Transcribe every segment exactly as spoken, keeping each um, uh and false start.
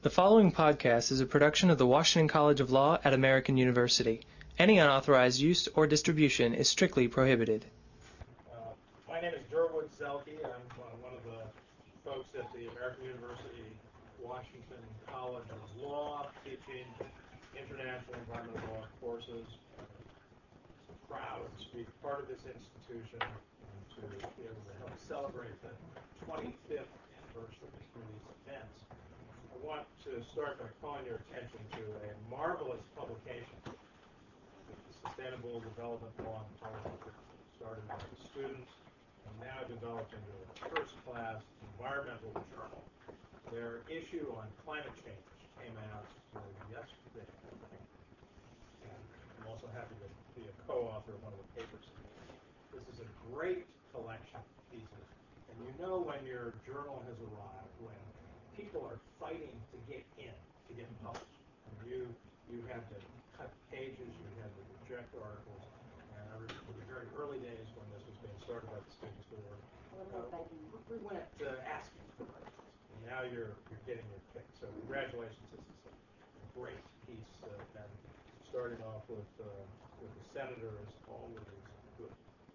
The following podcast is a production of the Washington College of Law at American University. Any unauthorized use or distribution is strictly prohibited. Uh, my name is Durwood Zelke. I'm uh, one of the folks at the American University Washington College of Law teaching international environmental law courses. I'm proud to be part of this institution and to be able to help celebrate the twenty-fifth anniversary through these events. I want to start by calling your attention to a marvelous publication, the Sustainable Development Law and Policy, started by the students and now developed into a first-class environmental journal. Their issue on climate change came out uh, yesterday, I think. And I'm also happy to be a co-author of one of the papers. This is a great collection of pieces. And you know when your journal has arrived, when people are fighting to get in, to get published. And you you had to cut pages, you had to reject articles. And I remember in the very early days when this was being started by the students, we were uh, we went uh, asking for articles. And now you're you're getting your pick. So congratulations, this is a great piece. Uh, and starting off with uh, with the senator is always good.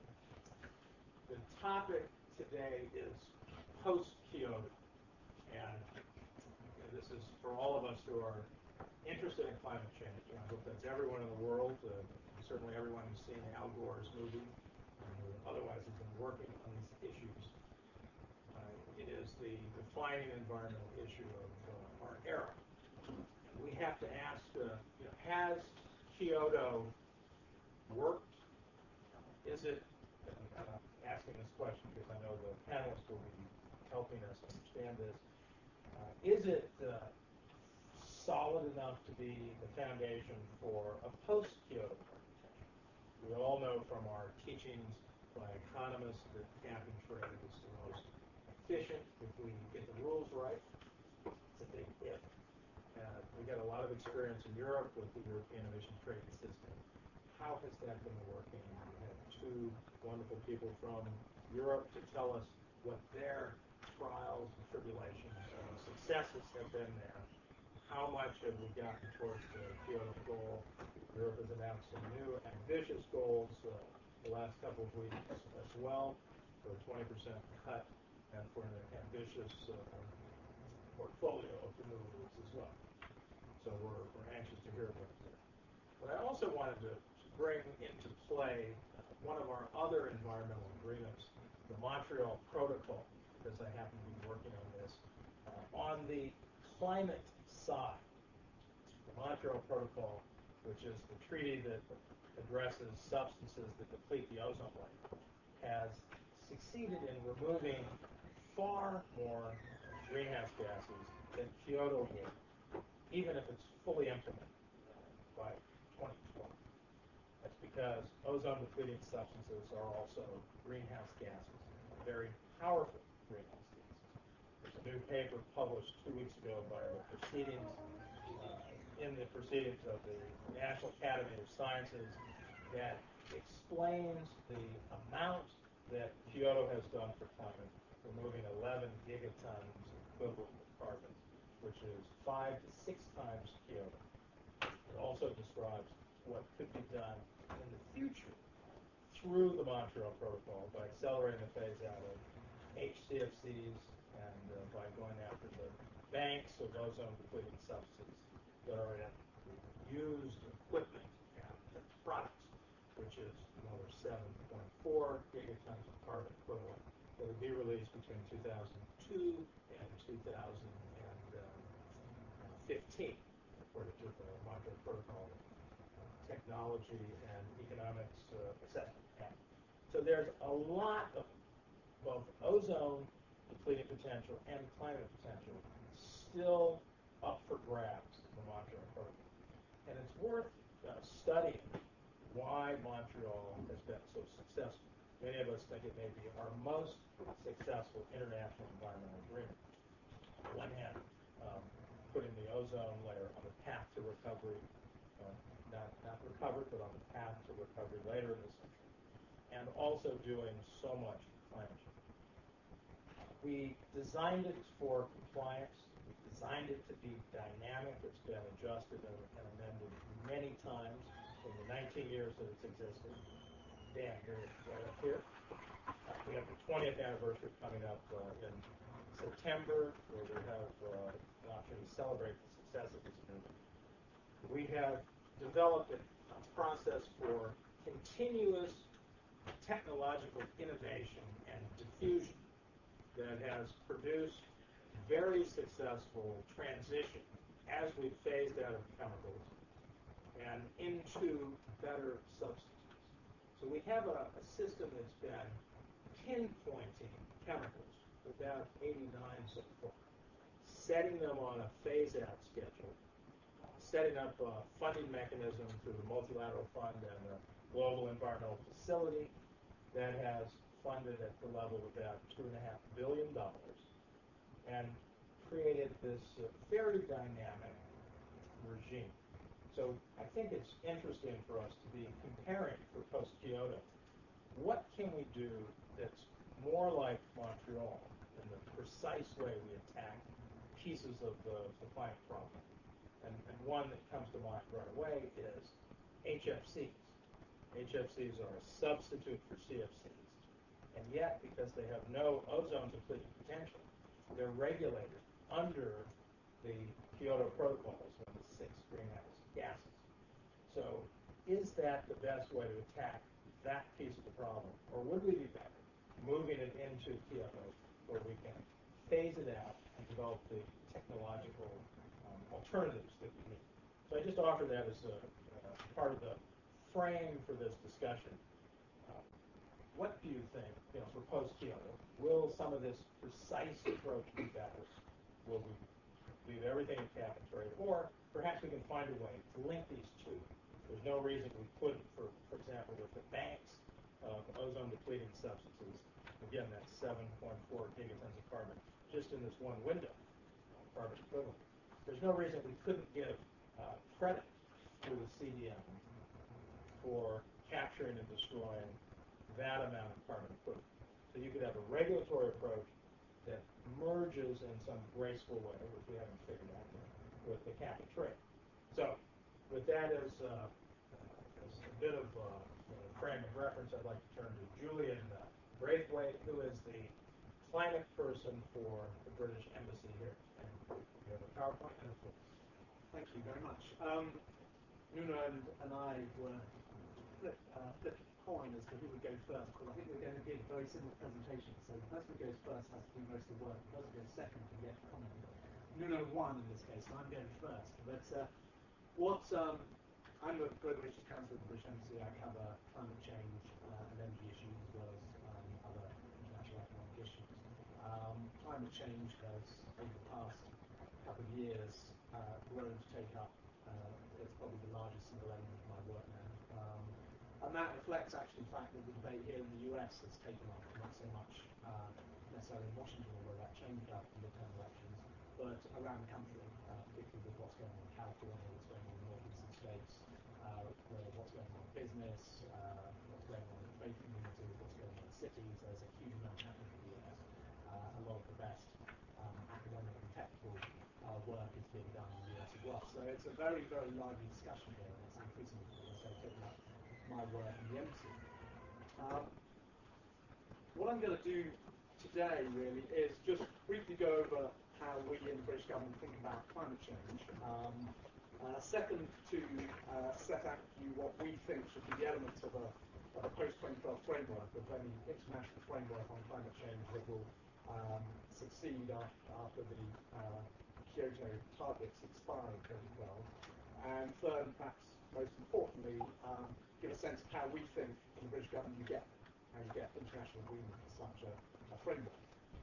The topic today is post-Kyoto. And you know, this is for all of us who are interested in climate change. And I hope that's everyone in the world, uh, certainly everyone who's seen Al Gore's movie, and who otherwise has been working on these issues. Uh, it is the defining environmental issue of uh, our era. And we have to ask, uh, you know, has Kyoto worked? Is it, and I'm asking this question because I know the panelists will be helping us understand this. Uh, is it uh, solid enough to be the foundation for a post-Kyoto architecture? We all know from our teachings by economists that cap and trade is the most efficient if we get the rules right. It's a big if. Uh, we got a lot of experience in Europe with the European emissions trading system. How has that been working? We have two wonderful people from Europe to tell us what their trials and tribulations and successes have been there. How much have we gotten towards the Kyoto goal? Europe has announced some new ambitious goals uh, the last couple of weeks as well, for a twenty percent cut and for an ambitious uh, portfolio of renewables as well. So we're, we're anxious to hear about that. But I also wanted to bring into play one of our other environmental agreements, the Montreal Protocol, because I happen to be working on this, uh, on the climate side. The Montreal Protocol, which is the treaty that addresses substances that deplete the ozone layer, has succeeded in removing far more greenhouse gases than Kyoto will, even if it's fully implemented uh, by twenty twenty. That's because ozone-depleting substances are also greenhouse gases, very powerful greenhouse gases. There's a new paper published two weeks ago by the proceedings, uh, in the proceedings of the National Academy of Sciences that explains the amount that Kyoto has done for climate, removing eleven gigatons equivalent of carbon, which is five to six times Kyoto. It also describes what could be done in the future through the Montreal Protocol by accelerating the phase out of H C F Cs and uh, by going after the banks of ozone-depleting substances that are in used equipment and products, which is another seven point four gigatons of carbon equivalent that would be released between two thousand two and two thousand fifteen, according to the Montreal Protocol Technology and Economics uh, Assessment Panel. So there's a lot of both ozone depleting potential and climate potential still up for grabs in the Montreal Protocol. And it's worth uh, studying why Montreal has been so successful. Many of us think it may be our most successful international environmental agreement. On the one hand, um, putting the ozone layer on the path to recovery, uh, not, not recovered, but on the path to recovery later in the century, and also doing so much climate change. We designed it for compliance. We designed it to be dynamic. It's been adjusted and, and amended many times in the nineteen years that it's existed. Dan, you're right up here. Uh, we have the twentieth anniversary coming up uh, in September, where we have uh, an opportunity to celebrate the success of this movement. We have developed a, a process for continuous technological innovation and diffusion that has produced very successful transition as we've phased out of chemicals and into better substances. So we have a, a system that's been pinpointing chemicals for about eighty-nine so far, setting them on a phase-out schedule, setting up a funding mechanism through the Multilateral Fund and the Global Environmental Facility that has funded at the level of about two and a half billion dollars, and created this uh, very dynamic regime. So I think it's interesting for us to be comparing for post-Kyoto. What can we do that's more like Montreal in the precise way we attack pieces of the, the climate problem? And, and one that comes to mind right away is H F Cs. H F Cs are a substitute for C F Cs. And yet, because they have no ozone depleting potential, they're regulated under the Kyoto Protocols of the six greenhouse gases. So is that the best way to attack that piece of the problem? Or would we be better moving it into Kyoto where we can phase it out and develop the technological um, alternatives that we need? So I just offer that as a, uh, part of the frame for this discussion. Uh, what do you think, you know, for post-Kyoto? Will some of this precise approach be better? Will we leave everything in cap and trade? Or perhaps we can find a way to link these two. There's no reason we couldn't, for, for example, with the banks of ozone-depleting substances, again, that's seven point four gigatons of carbon just in this one window, carbon equivalent. There's no reason we couldn't give uh, credit to the C D M for capturing and destroying that amount of carbon equivalent. So you could have a regulatory approach that merges in some graceful way, which we haven't figured out yet, with the cap and trade. So with that as, uh, as a bit of uh, frame of reference, I'd like to turn to Julian uh, Braithwaite, who is the climate person for the British Embassy here. And you have a PowerPoint and a floor. Thank you very much. Um, Nuno and, and I were flip, uh, flipped a coin as to who would go first, because I think we're going to give very similar presentations. So the person who goes first has to do most of the work. The person who goes second can get comment. Nuno won in this case, so I'm going first. But uh, what um, I'm a global issues counsellor at the British Embassy. I cover climate change uh, and energy issues as well as um, other international economic issues. Um, climate change has, over the past couple of years, uh, grown to take up, uh, it's probably the largest single element of my work now. Um, and that reflects actually the fact that the debate here in the U S has taken off, not so much uh, necessarily in Washington, although that changed after the midterm elections, but around the country, uh, particularly with what's going on in California, what's going on in the northeastern states, uh, what's going on in business, uh, what's going on in the faith community, what's going on in cities. There's a huge amount happening in the U S. Uh, a lot of the best um, academic and technical uh, work is being done in the U S as well. So it's a very, very lively discussion here, and it's increasingly, as I say, taking up my work in the embassy. Um, what I'm going to do today, really, is just briefly go over how we in the British government think about climate change. Um, uh, second, to uh, set out for you what we think should be the elements of a, of a post twenty twelve framework, of any international framework on climate change that will um, succeed after, after the uh, Kyoto targets expire in twenty twelve. And third, and perhaps most importantly, um, give a sense of how we think in the British government you get how you get international agreement for such a, a framework.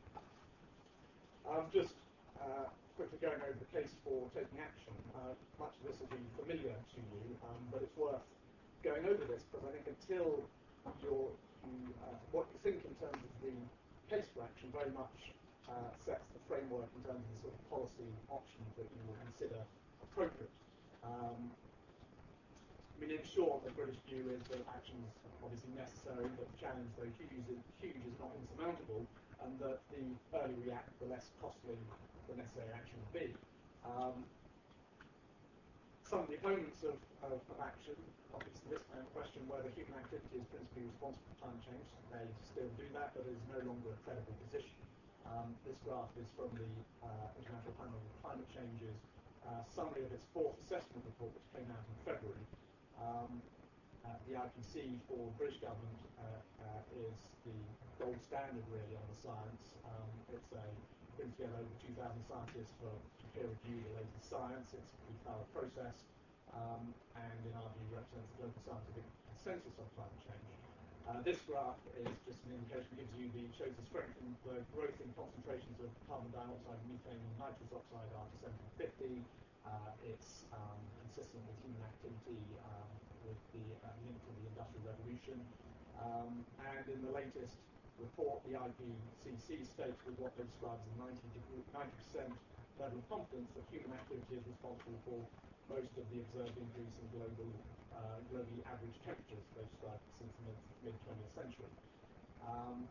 Um, just uh, quickly going over the case for taking action. Uh, much of this will be familiar to you, um, but it's worth going over this because I think until you're, you, uh, what you think in terms of the case for action very much uh, sets the framework in terms of the sort of policy options that you will consider appropriate. Um, I mean, in short, the British view is that action is obviously necessary, that the challenge, though huge, is, huge, is not insurmountable, and that the earlier we act, the less costly the necessary action would be. Um, some of the opponents of, of, of action obviously this kind of question whether human activity is principally responsible for climate change. They still do that, but it is no longer a credible position. Um, this graph is from the uh, International Panel on Climate Change's uh, summary of its fourth assessment report, which came out in February. Um, uh, the I P C C for the British government uh, uh, is the gold standard really on the science. Um, it's a brings together over two thousand scientists for peer review the latest science. It's a pretty thorough process, um, and in our view represents the global scientific consensus on climate change. Uh, this graph is just an indication, gives you the, shows the strength in the growth in concentrations of carbon dioxide, methane, and nitrous oxide after seventeen fifty. Uh, it's um, consistent with human activity um, with the uh, link to the Industrial Revolution. Um, and in the latest report, the I P C C states with what they describe as a ninety percent level of confidence that human activity is responsible for most of the observed increase in global, uh, globally average temperatures they described since the mid twentieth century. Um,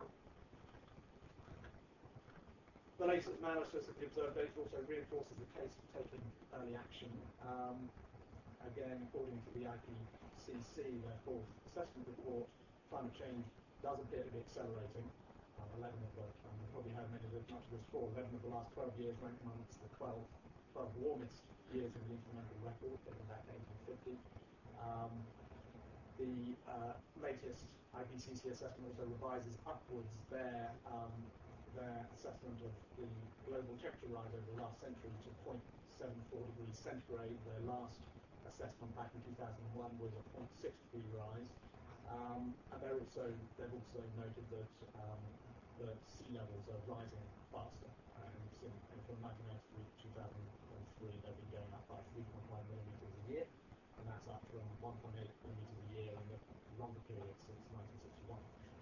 the latest analysis of the observed data also reinforces the case for taking early action. Um, again, according to the I P C C, their fourth assessment report, climate change does appear to be accelerating. Um, eleven of the, um, you probably heard many of the, much of this before, eleven of the last twelve years ranked amongst the twelve, twelve warmest years in the intermittent record, dating back to eighteen fifty. Um, the uh, latest I P C C assessment also revises upwards their, um, their assessment of the global temperature rise over the last century to zero point seven four degrees centigrade. Their last assessment back in two thousand one was a zero point six degree rise. Um, and they're also, they've also noted that, um, that sea levels are rising faster. And since, and from nineteen ninety-three to two thousand three, they've been going up by three point one millimetres a year. And that's up from one point eight millimetres a year in the longer period since nineteen sixty-one.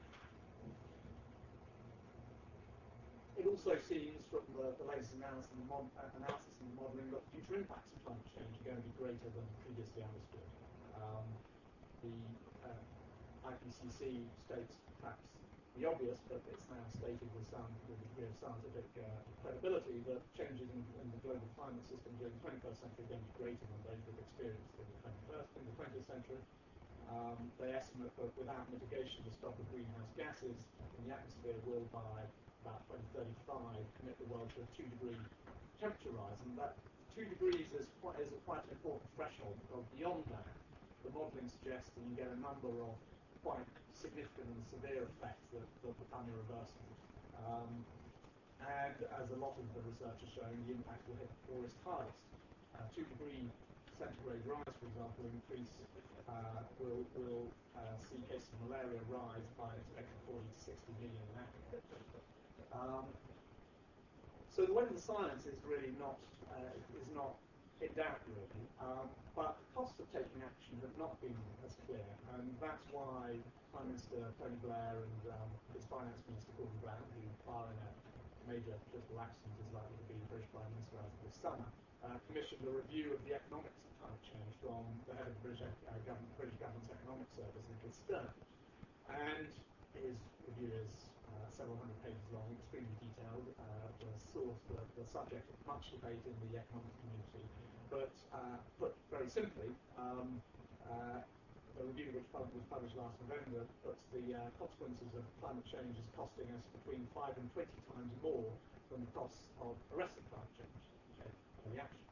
It also seems from the, the latest analysis and, mod, uh, analysis and modelling that future impacts of climate change are going to be greater than previously understood. Um, the uh, I P C C states perhaps the obvious, but it's now stated with some with a degree of scientific uh, credibility that changes in, in the global climate system during the twenty-first century are going to be greater than those we've experienced in the twenty-first, in the twentieth century. Um, they estimate that without mitigation, the stock of greenhouse gases in the atmosphere will, by about twenty thirty-five, commit the world to a two-degree temperature rise, and that two degrees is quite is a quite an important threshold because beyond that, the modelling suggests that you get a number of quite significant and severe effects that, that become irreversible. Um, and as a lot of the research has shown, the impact will hit the poorest hardest. Uh, two degree centigrade rise, for example, increase uh, will will uh, see cases of malaria rise by an expected forty to sixty million in Africa. Um, so the way the science is really not uh, is not in doubt really, um, but the costs of taking action have not been as clear, and that's why Prime Minister Tony Blair and um, his Finance Minister Gordon Brown, who barring a major political accident is likely to be the British Prime Minister as of this summer, uh, commissioned a review of the economics of climate change from the head of the British, uh, government, British Government's Economic Service, Nicholas Stern. And his review is uh, several hundred pages long, extremely detailed, uh, the source, the, the subject of much debate in the economic community. But uh, put very simply, um, uh, the review which was published last November puts the uh, consequences of climate change as costing us between five and twenty times more than the costs of arresting climate change. Okay, early action.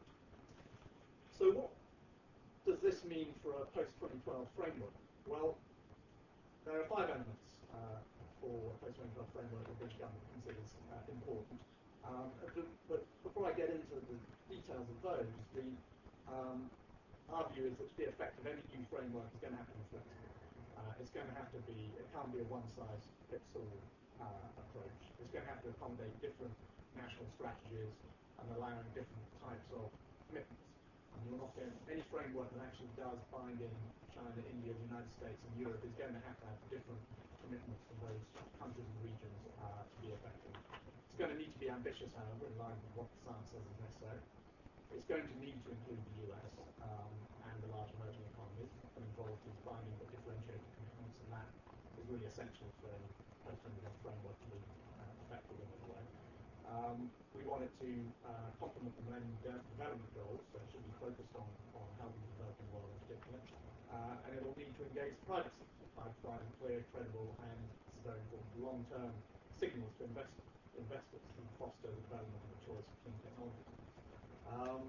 So what does this mean for a post twenty twelve framework? Well, there are five elements uh, for a post twenty twelve framework that the British government considers uh, important. Um, but before I get into the details of those, the, um, our view is that to be effective, any new framework is going to have to be flexible. Uh, it's going to have to be, it can't be a one-size-fits-all uh, approach. It's going to have to accommodate different national strategies and allowing different types of commitments. And you're not going, any framework that actually does bind in China, India, the United States, and Europe is going to have to have different commitments from those countries and regions uh, to be effective. It's going to need to be ambitious, however, in line with what the science says is necessary. It's going to need to include the U S um, and the large emerging economies and involve these binding but differentiated commitments, and that is really essential for a post twenty twelve framework to be uh, effective in that way. Um, we want it to uh, complement the Millennium De- Development Goals, so it should be focused on, on helping the developing world in particular. Uh, and it will need to engage the private sector by providing clear, credible, and, this is very important, long-term signals to invest, investors to foster the development of the choice of clean technology. Um,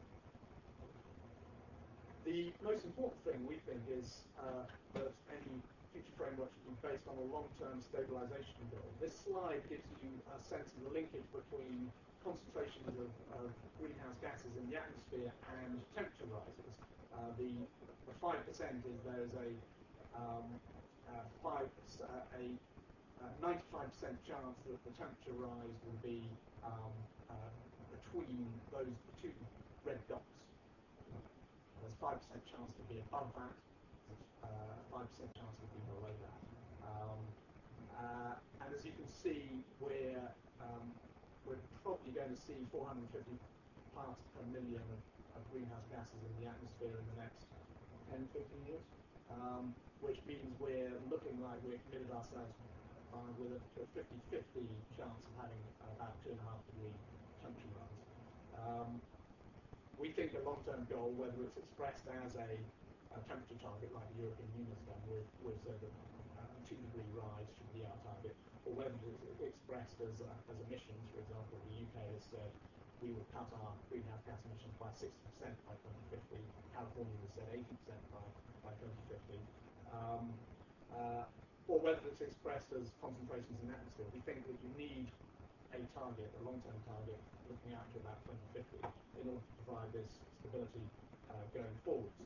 the most important thing, we think, is uh, that any future framework should be based on a long-term stabilization goal. This slide gives you a sense of the linkage between concentrations of, of greenhouse gases in the atmosphere and temperature rises. Uh, the the five percent is there's a um, uh, five uh, a ninety-five percent chance that the temperature rise will be um, uh, between those two red dots. There's five percent chance to be above that. Uh, five percent chance to be below that. Um, uh, and as you can see, we're um, we're probably going to see four hundred fifty parts per million of, of greenhouse gases in the atmosphere in the next ten, fifteen years, um, which means we're looking like we're committed ourselves uh, with a fifty fifty chance of having about two and a half degree temperature rise. Um, we think a long-term goal, whether it's expressed as a, a temperature target like the European Union's done, with, with said that uh, a two-degree rise should be our target, or whether it's expressed as, uh, as emissions. For example, the U K has said we would cut our greenhouse gas emissions by sixty percent by twenty fifty. California has said eighty percent by, by twenty fifty. Um, uh, or whether it's expressed as concentrations in the atmosphere. We think that you need a target, a long-term target, looking out to about twenty fifty in order to provide this stability uh, going forwards.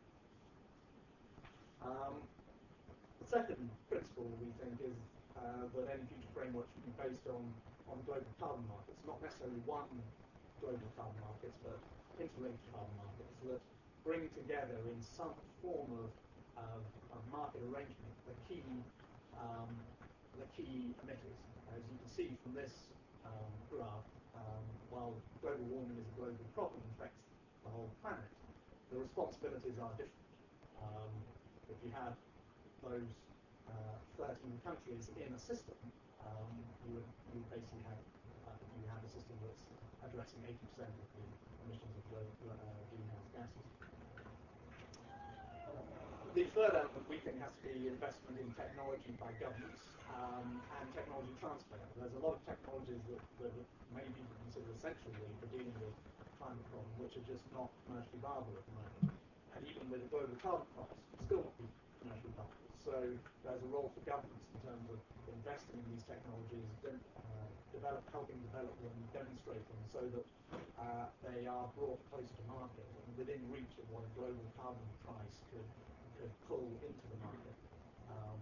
Um, the second principle, we think, is uh, that any future framework should be based on, on global carbon markets, not necessarily one global carbon markets, but interlinked carbon markets that bring together in some form of, of, of market arrangement the key um, the key emitters. As you can see from this um, graph, um, while global warming is a global problem, affects the whole planet, the responsibilities are different. Um, if you have those uh, thirteen countries in a system, um, you would you would basically have uh, you have a system that's addressing eighty percent of the emissions of global, uh, greenhouse gases. The third element we think has to be investment in technology by governments um, and technology transfer. There's a lot of technologies that, that many people consider essential really for dealing with the climate problem, which are just not commercially viable at the moment. And even with a global carbon price, still not be commercially viable. So there's a role for governments in terms of investing in these technologies, uh, develop, helping develop them, demonstrate them, so that uh, they are brought closer to market and within reach of what a global carbon price could could pull into the market. Um,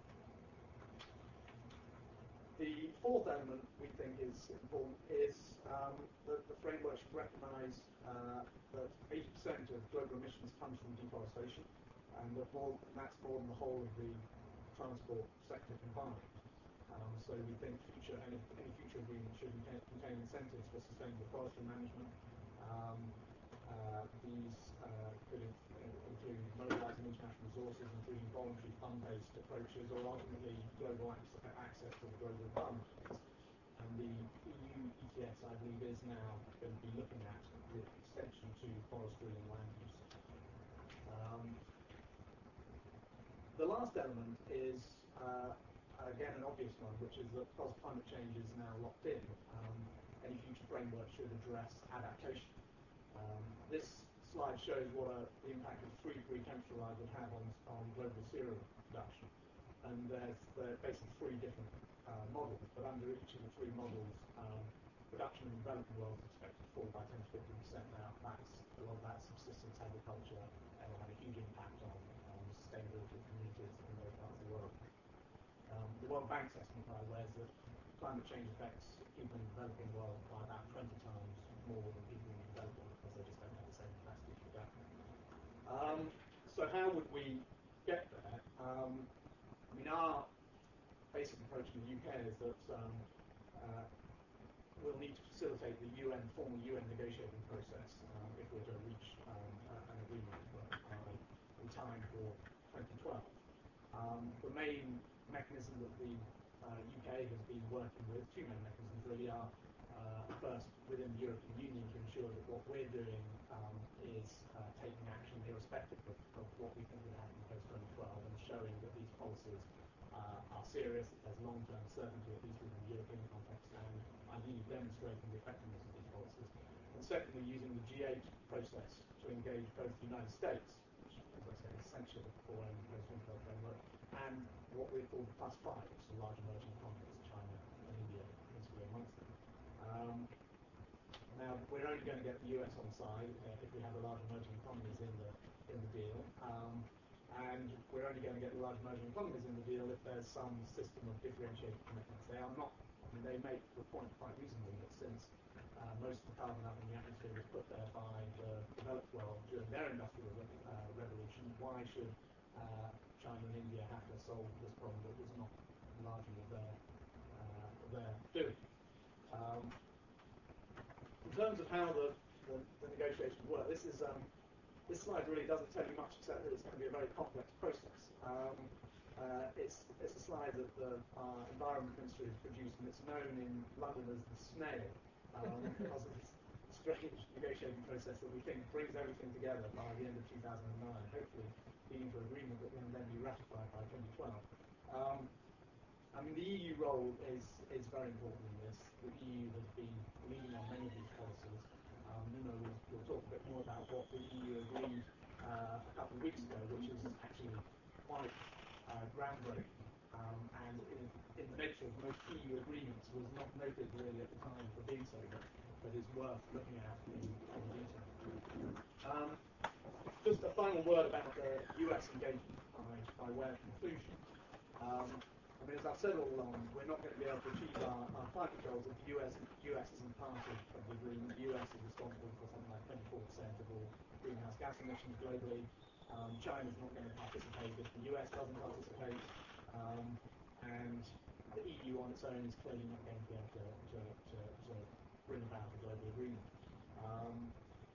the fourth element we think is important is um, that the framework should recognise uh, that eighty percent of global emissions comes from deforestation, and that more, and that's more than the whole of the transport sector combined. Um, so we think future any, any future agreement should contain incentives for sustainable forestry management. Um, uh, these uh, could include mobilising international resources, including voluntary fund-based approaches, or ultimately global access to the global carbon markets. And the E U E T S, I believe, is now going to be looking at the extension to forestry and land use. Um, the last element is, uh, again, an obvious one, which is that because climate change is now locked in, um, any future framework should address adaptation. Um, this slide shows what a, the impact of three degree temperature rise would have on, on global cereal production. And there's, there are basically three different uh, models, but under each of the three models, um, production in the developing world is expected to fall by ten to fifteen percent. Now, that's, a lot of that subsistence agriculture, and will have a huge impact on, on sustainability of communities in those parts of the world. Um, the World Bank's estimate, by the way, is that climate change affects people in the developing world by about twenty times more than people in the developing, because they just don't have the same capacity to adapt. Um, so how would we get there? Um, I mean, our basic approach in the U K is that um, uh, we'll need to facilitate the U N, formal U N negotiating process um, if we're to reach um, uh, an agreement uh, in time for twenty twelve. Um, the main mechanism that the uh, U K has been working with, two main mechanisms really, are first within the European Union to ensure that what we're doing um, is uh, taking action irrespective of, of what we think will happen post twenty twelve, and showing that these policies uh, are serious, that there's long-term certainty, at least within the European context, and ideally demonstrating the effectiveness of these policies. And secondly, using the G eight process to engage both the United States, which, as I say, is essential for a post twenty twelve framework, and what we call the plus five, which is the large emerging economies, China and India, principally amongst them. Um, now, we're only going to get the U S on side uh, if we have the large emerging economies in the in the deal, um, and we're only going to get the large emerging economies in the deal if there's some system of differentiated commitments. They are not. I mean, they make the point quite reasonably that since uh, most of the carbon up in the atmosphere was put there by the developed world during their industrial uh, revolution, why should uh, China and India have to solve this problem that was not largely of their, uh, their doing? Um, in terms of how the, the, the negotiations work, this is um, this slide really doesn't tell you much except that it's going to be a very complex process. Um, uh, it's, it's a slide that the uh, Environment Ministry has produced, and it's known in London as the snail, um, because of this strange negotiating process that we think brings everything together by the end of two thousand nine, hopefully leading to an agreement that can then be ratified by twenty twelve. Um, I mean, the E U role is, is very important in this. The E U has been leading on many of these policies. Um, Nuno will, will talk a bit more about what the E U agreed uh, a couple of weeks ago, which is actually quite uh, groundbreaking. Um, and in, in the nature of most E U agreements was not noted really at the time for being so, but, but is worth looking at in, in detail. Um, just a final word about the U S engagement by, by way of conclusion. Um, I mean, as I've said all along, we're not going to be able to achieve our, our climate goals if the U S U S isn't part of, of the agreement. The U S is responsible for something like twenty-four percent of all greenhouse gas emissions globally. Um, China's not going to participate if the U S doesn't participate. Um, and the E U on its own is clearly not going to be able to, to, to, to bring about a global agreement. Um,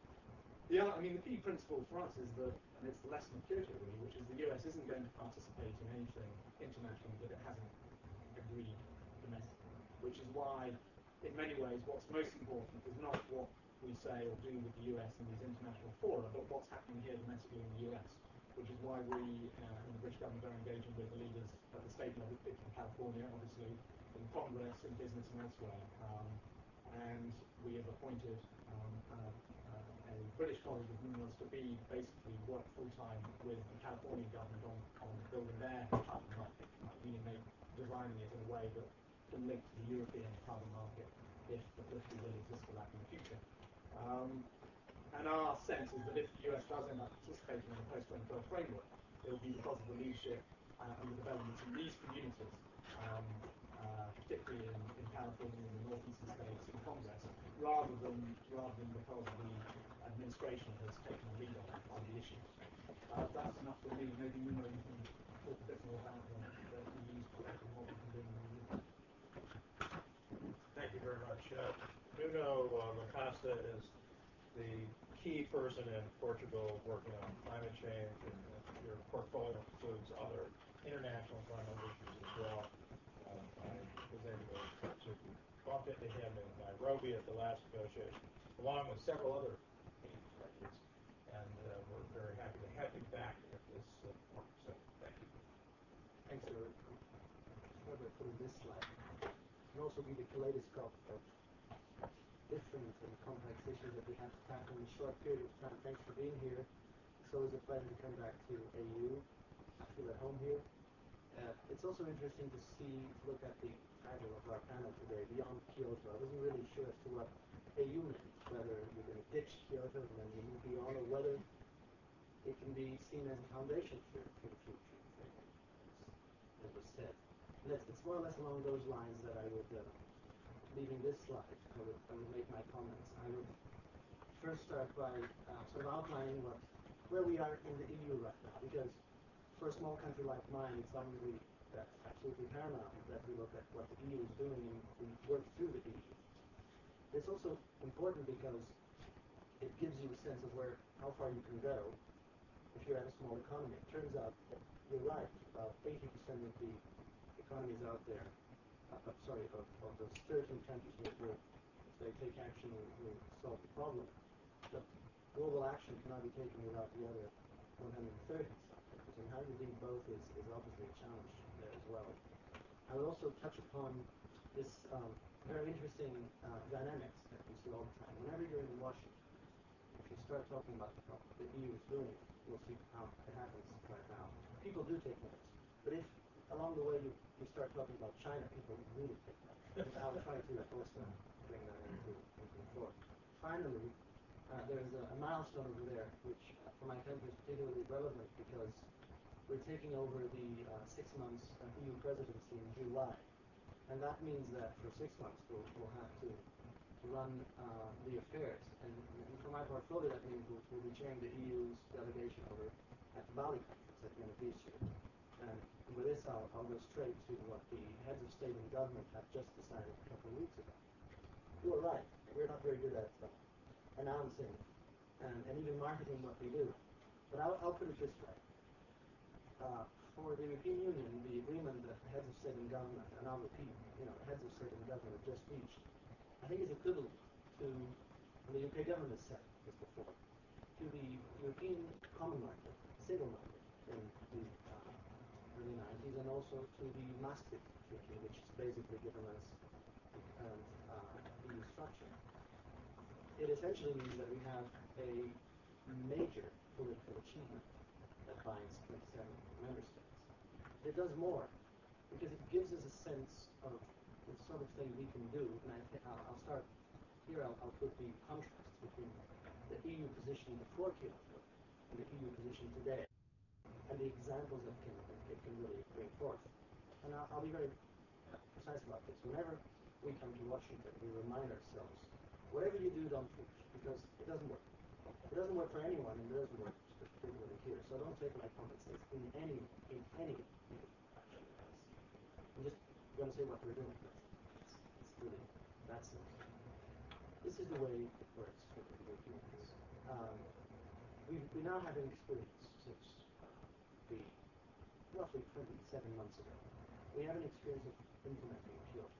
The other, I mean, the key principle for us is that, and it's the lesson of Kyoto really, which is the U S isn't going to participate in anything internationally that it hasn't agreed domestically. Which is why, in many ways, what's most important is not what we say or do with the U S in these international fora, but what's happening here domestically in the U S. Which is why we, uh, in the British government, are engaging with the leaders at the state level, particularly in California, obviously, in Congress, in business, and elsewhere. Um, and we have appointed um, uh, uh, a British colleague of Nuno's to be basically work full-time with the Californian government on, on building their carbon market, meaning they designing it in a way that can link to the European carbon market if the political will exists for that in the future. Um, and our sense is that if the U S does end up participating in the post twenty twelve framework, it will be because of the leadership uh, and the developments in these communities, um, uh, particularly in, in California and the northeastern states in Congress, rather than rather than because the administration has taken a lead on, on the issue. Uh, that's enough for me. Maybe you know you can talk a bit more about the, the E U's perspective and what we can do in the E U. Thank you very much. Uh, Nuno uh, Lacosta is the key person in Portugal working on climate change, and uh, your portfolio includes other international environmental issues as well. Um, I was able to, to bump into him in Nairobi at the last negotiation, along with several other executives, and uh, we're very happy to have you back at this uh, point. So thank you. Thanks, Stuart. Start by putting this slide. It can also be the kaleidoscope of different and complex issues that we have to tackle in a short period of time. Thanks for being here. It's always a pleasure to come back to A U. I feel at home here. Uh, it's also interesting to see, to look at the title of our panel today, Beyond Kyoto. I wasn't really sure as to what A U meant, whether you're going to ditch Kyoto and then you move beyond, or whether it can be seen as a foundation for, for the future, as was said. And it's, it's more or less along those lines that I would, uh, leaving this slide, I would, I would make my comments. I would first start by uh, sort of outlining what, where we are in the E U right now, because for a small country like mine, it's obviously uh, absolutely paramount that we look at what the E U is doing and we work through the E U. It's also important because it gives you a sense of where, how far you can go if you're at a small economy. It turns out that you're right, about eighty percent of the economies out there, uh, sorry, of, of those thirteen countries which we're say take action will, will solve the problem. But global action cannot be taken without the other one hundred thirty sectors, and how you do both is, is obviously a challenge there as well. I will also touch upon this um, very interesting uh, dynamics that we see all the time. Whenever you're in Washington, if you start talking about what the E U is doing, you'll see how it happens right now. People do take notice, but if along the way you, you start talking about China, people really take notice. I'll try to also bring that into, into the floor. Finally, uh, there's a, a milestone over there, which uh, for my country is particularly relevant because we're taking over the uh, six months uh, E U presidency in July. And that means that for six months we'll, we'll have to, to run uh, the affairs. And, and for my portfolio, that means we'll, we'll be chairing the E U's delegation over at the Bali conference at the end of this year. And with this, I'll, I'll go straight to what the heads of state and government have just decided a couple of weeks ago. You are right. We're not very good at uh, announcing and, and even marketing what we do. But I'll, I'll put it this way. Uh, for the European Union, the agreement that the heads of state and government, and I'll repeat, you know, the heads of state and government just reached, I think is equivalent to, and the U K government has said this before, to the European common market, single market in the uh, early nineties, and also to the Maastricht Treaty, which is basically given us and uh, E U structure. It essentially means that we have a major political achievement that binds twenty-seven member states. It does more, because it gives us a sense of the sort of thing we can do, and I think I'll, I'll start here, I'll, I'll put the contrast between the E U position before Kyoto and the E U position today, and the examples that can, it can really bring forth. And I'll, I'll be very precise about this. Whenever we come to Washington, we remind ourselves, whatever you do, don't preach, because it doesn't work. It doesn't work for anyone, and it doesn't work particularly here. So don't take my comments as in any, in any, actually. I'm just going to say what we're doing. It's, it's really that simple. This is the way it works for the Europeans. Um, we, we now have an experience since uh, the roughly twenty-seven months ago. We have an experience of implementing Kyoto.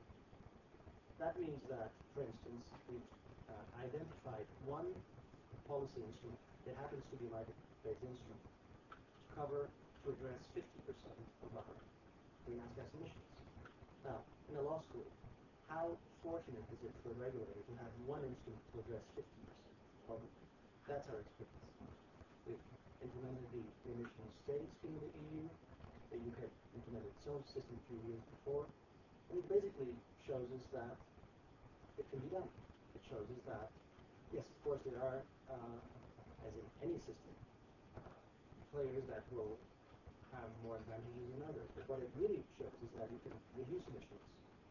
That means that, for instance, we've uh, identified one policy instrument. It happens to be a market-based instrument to cover, to address fifty percent of our greenhouse gas emissions. Now, in a law school, how fortunate is it for a regulator to have one instrument to address fifty percent? Well, that's our experience. We've implemented the emission trading scheme in the E U. The U K implemented its own system a few years before. And it basically shows us that it can be done. It shows us that, yes, of course, there are, uh, as in any system, uh, players that will have more advantages than others. But what it really shows is that you can reduce emissions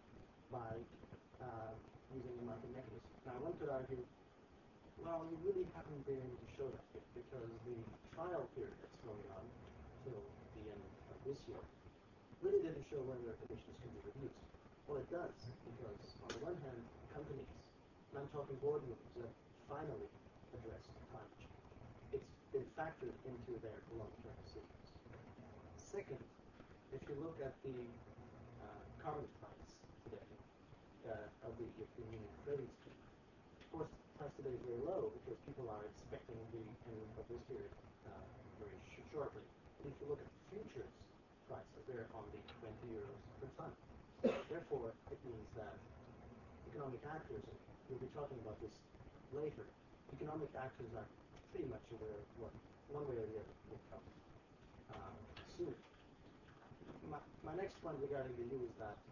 by uh, using the market mechanism. Now, one could argue, well, you really haven't been able to show that yet, because the trial period that's going on till the end of this year really didn't show whether emissions can be reduced. Well, it does, because on the one hand, companies, and I'm talking boardrooms, that finally address climate change. It's been factored into their long-term decisions. Second, if you look at the uh, carbon price today uh, of the European Union trading scheme, of course, the price today is very low because people are expecting the end of this period uh, very sh shortly. But if you look at the futures prices, they're on the twenty euros per ton. Therefore, it means that economic actors, and we'll be talking about this later, economic actors are pretty much aware of what one way or the other will come uh, soon. My, my next point regarding the E U is that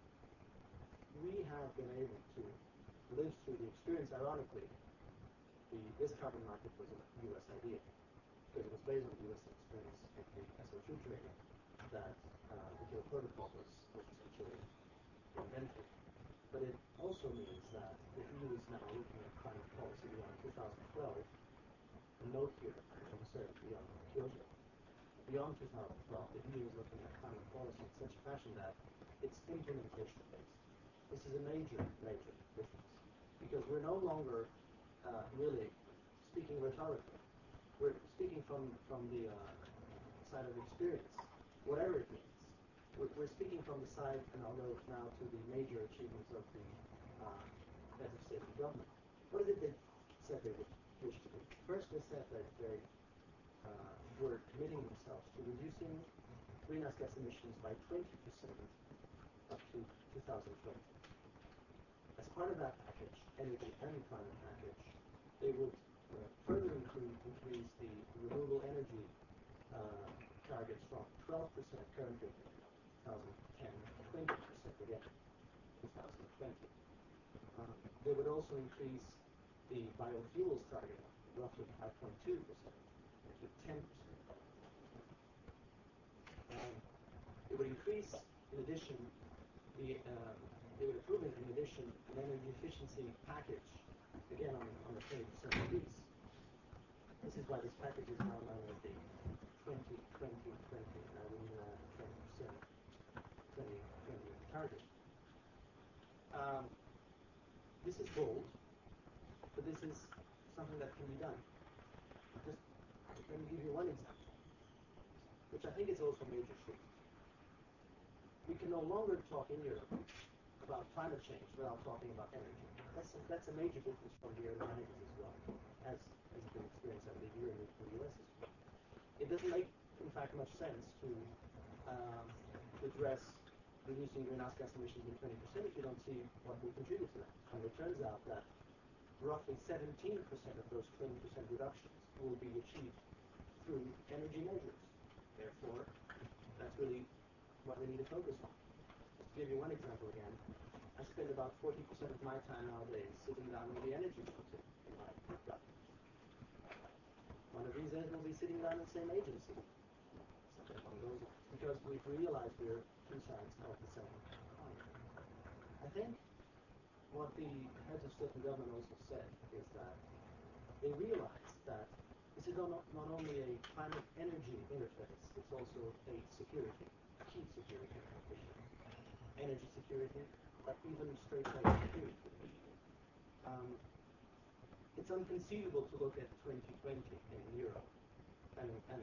we have been able to live through the experience. Ironically, the, this carbon market was a U S idea, because it was based on the U S experience with the S O two trading that uh, the Kyoto Protocol was, was essentially invented. But it also means that the E U is now looking at climate policy beyond two thousand twelve. A note here, as I said, beyond Kyoto. Beyond two thousand twelve, the E U is looking at climate policy in such a fashion that it's implementation based. This is a major, major difference, because we're no longer uh, really speaking rhetorically. We're speaking from, from the uh, side of experience, whatever it means. We're, we're speaking from the side, and I'll go now to the major achievements of the uh, heads of state and government. What is it they said they would wish to do? First, they said that they uh, were committing themselves to reducing greenhouse gas emissions by twenty percent up to two thousand twenty. As part of that package, energy and climate package, they would uh, further include, increase the renewable energy uh, targets from twelve percent currently in two thousand ten to twenty percent again in two thousand twenty. Uh, they would also increase the biofuels target, roughly five point two percent to ten percent. Um, it would increase, in addition, the uh, they would approve it in addition an energy efficiency package, again on, on the twenty percent release. This is why this package is now known as the twenty twenty twenty, and I will even add twenty percent twenty twenty target. Um, this is bold, but this is something that can be done. Just let me give you one example, which I think is also a major shift. We can no longer talk in Europe about climate change without talking about energy. That's a, that's a major difference from the early nineties as well, as has been experienced, I believe, here in the U S as well. It doesn't make, in fact, much sense to, um, to address reducing greenhouse gas emissions by twenty percent if you don't see what will contribute to that. And it turns out that roughly seventeen percent of those twenty percent reductions will be achieved through energy measures. Therefore, that's really what we need to focus on. Just to give you one example again, I spend about forty percent of my time nowadays sitting down with the energy committee in my government. One of these days we'll be sitting down in the same agency. Something along those lines. Because we've realized we're two sides of the same coin. I think what the heads of state and government also said is that they realized that this is not, not only a climate energy interface, it's also a security, key security issue. Energy security, but even straight away security. Um, it's unconceivable to look at twenty twenty in Europe and, and,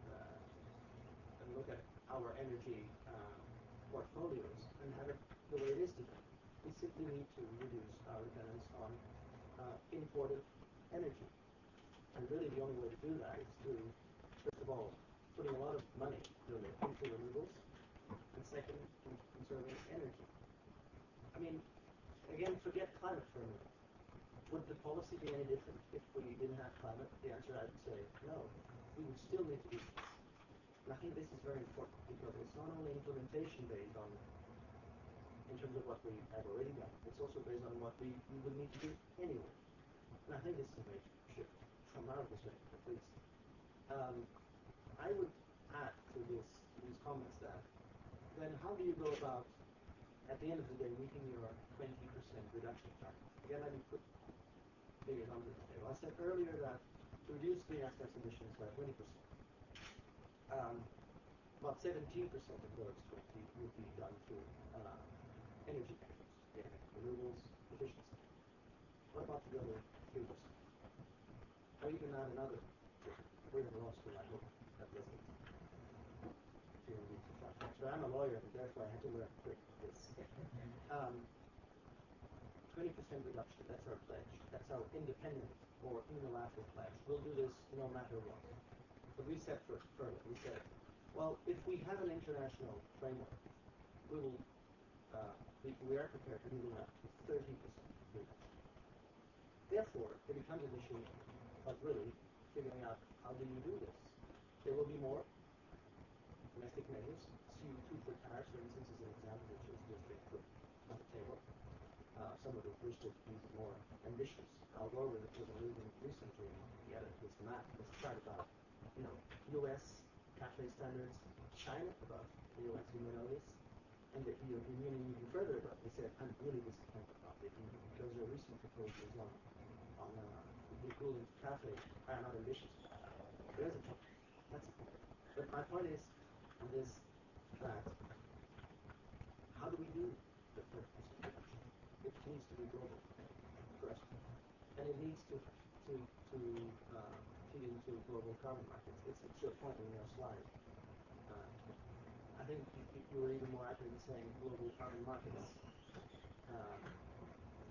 uh, and look at our energy uh, portfolios and have it the way it is today. We simply need to reduce our dependence on uh, imported energy. And really the only way to do that is through, first of all, putting a lot of money really into renewables, and second, in conserving energy. I mean, again, forget climate for a minute. Would the policy be any different if we didn't have climate? The answer I would say no. We would still need to do this. And I think this is very important because it's not only implementation based on, in terms of what we have already done, it's also based on what we, we would need to do anyway. And I think this is a major shift from our perspective at least. Um, I would add to this, these comments that then how do you go about, at the end of the day, meeting your twenty percent reduction target? Again, let me put figures onto the table. I said earlier that to reduce greenhouse gas emissions by twenty percent, um, about seventeen percent of those twenty would be done through uh, energy measures, again, renewables, efficiency. What about the other three percent? Or even add another figure. We're in law school, I hope that doesn't feel me too far. So I'm a lawyer, and therefore I had to learn quick this. Um, twenty percent reduction, that's our pledge. That's our independent or unilateral pledge. We'll do this no matter what. But we said for, further, we said, well, if we have an international framework, we will, uh, we, we are prepared to move up to thirty percent reduction. Therefore, it becomes an issue of really figuring out how do you do this. There will be more domestic measures. C O two for cars, for instance, is an example which has just been put on the table. Uh, some of the wish to be more ambitious. Al Gore was alluding recently, he had this map, this chart about, you know, U S cafe standards, China above the U S, you may know this, and the European Union even further above. He said, I'm really disappointed about the E U because their recent proposals on, on uh, the cooling cafe are not ambitious. There's a point. That's a point. But my point is on this, that how do we do the thirty percent reduction? It needs to be global first, and it needs to to to uh, feed into global carbon markets. It's, it's your point in your slide. Uh, I think you, you were even more accurate in saying global carbon markets. Uh,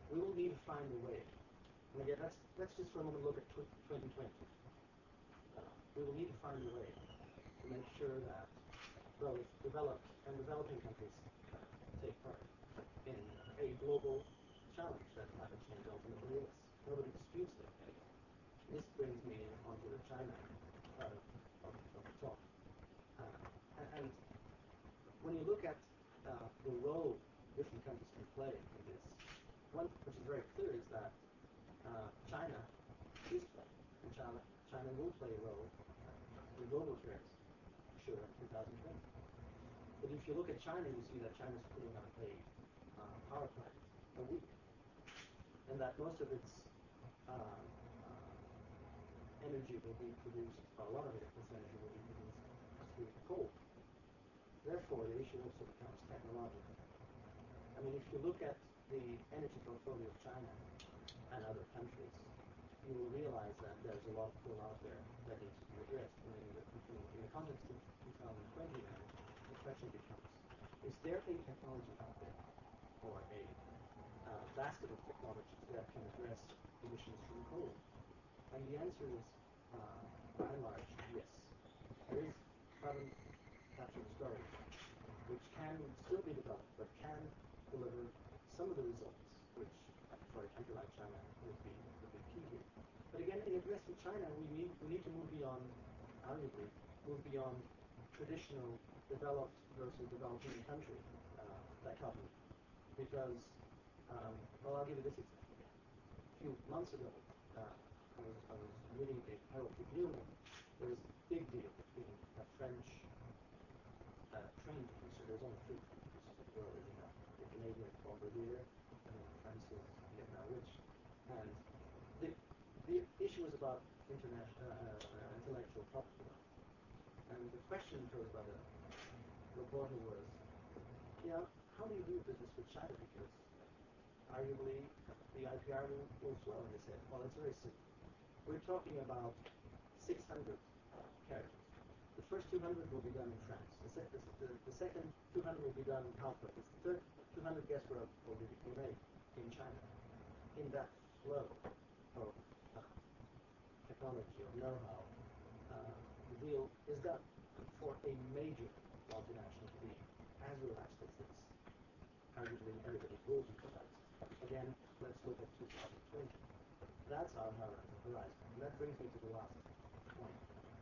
we will need to find a way. And again, let's, let's just for a moment look at twenty twenty. Uh, we will need to find a way to make sure that both developed and developing countries uh, take part in a global challenge that climate change ultimately is. Nobody disputes that. This brings me onto the China part of, of, of the talk. Uh, and, and when you look at uh, the role different countries can play in this, one which is very clear is that uh, China is playing, and China, China will play a role uh, in global affairs, sure, in two thousand twenty. But if you look at China, you see that China is putting up a uh, power plant a week, and that most of its uh, uh, energy will be produced, or a lot of its energy will be produced through coal. Therefore, the issue also becomes technological. I mean, if you look at the energy portfolio of China and other countries, you will realize that there's a lot still out there that needs to be addressed. I mean, in the, in the context of two thousand twenty now, the question becomes, is there a technology out there, or a uh, basket of technologies that can address emissions from coal? And the answer is, uh, by and large, yes. There is carbon capture and storage, which can still be developed, but can deliver some of the results, which for a country like China would be, would be key here. But again, in addressing China, we need, we need to move beyond, arguably, move beyond traditional developed versus developing country uh, dichotomy. Because, um, well, I'll give you this example. A few months ago, uh, I, was, I was reading a Herald Tribune. There was a big deal between a French uh, train producer. There's only three train producers in the world, as you know. The Canadian Bombardier, and the France's Vietnam Rich. And the, the issue was about international, uh, uh, intellectual property. And the question posed by the reporter was, yeah, how do you do business with China? Because arguably the I P R will, will flow. And they said, well, it's very simple. We're talking about six hundred carriages. The first two hundred will be done in France. The, sec- the, the, the second two hundred will be done in Halford. The third two hundred guess where will be made in China. In that flow of uh, technology, of know-how, uh, the deal is done. For a major multinational to be as relaxed as this, arguably everybody will be relaxed. Again, let's look at two thousand twenty. That's our horizon. And that brings me to the last point.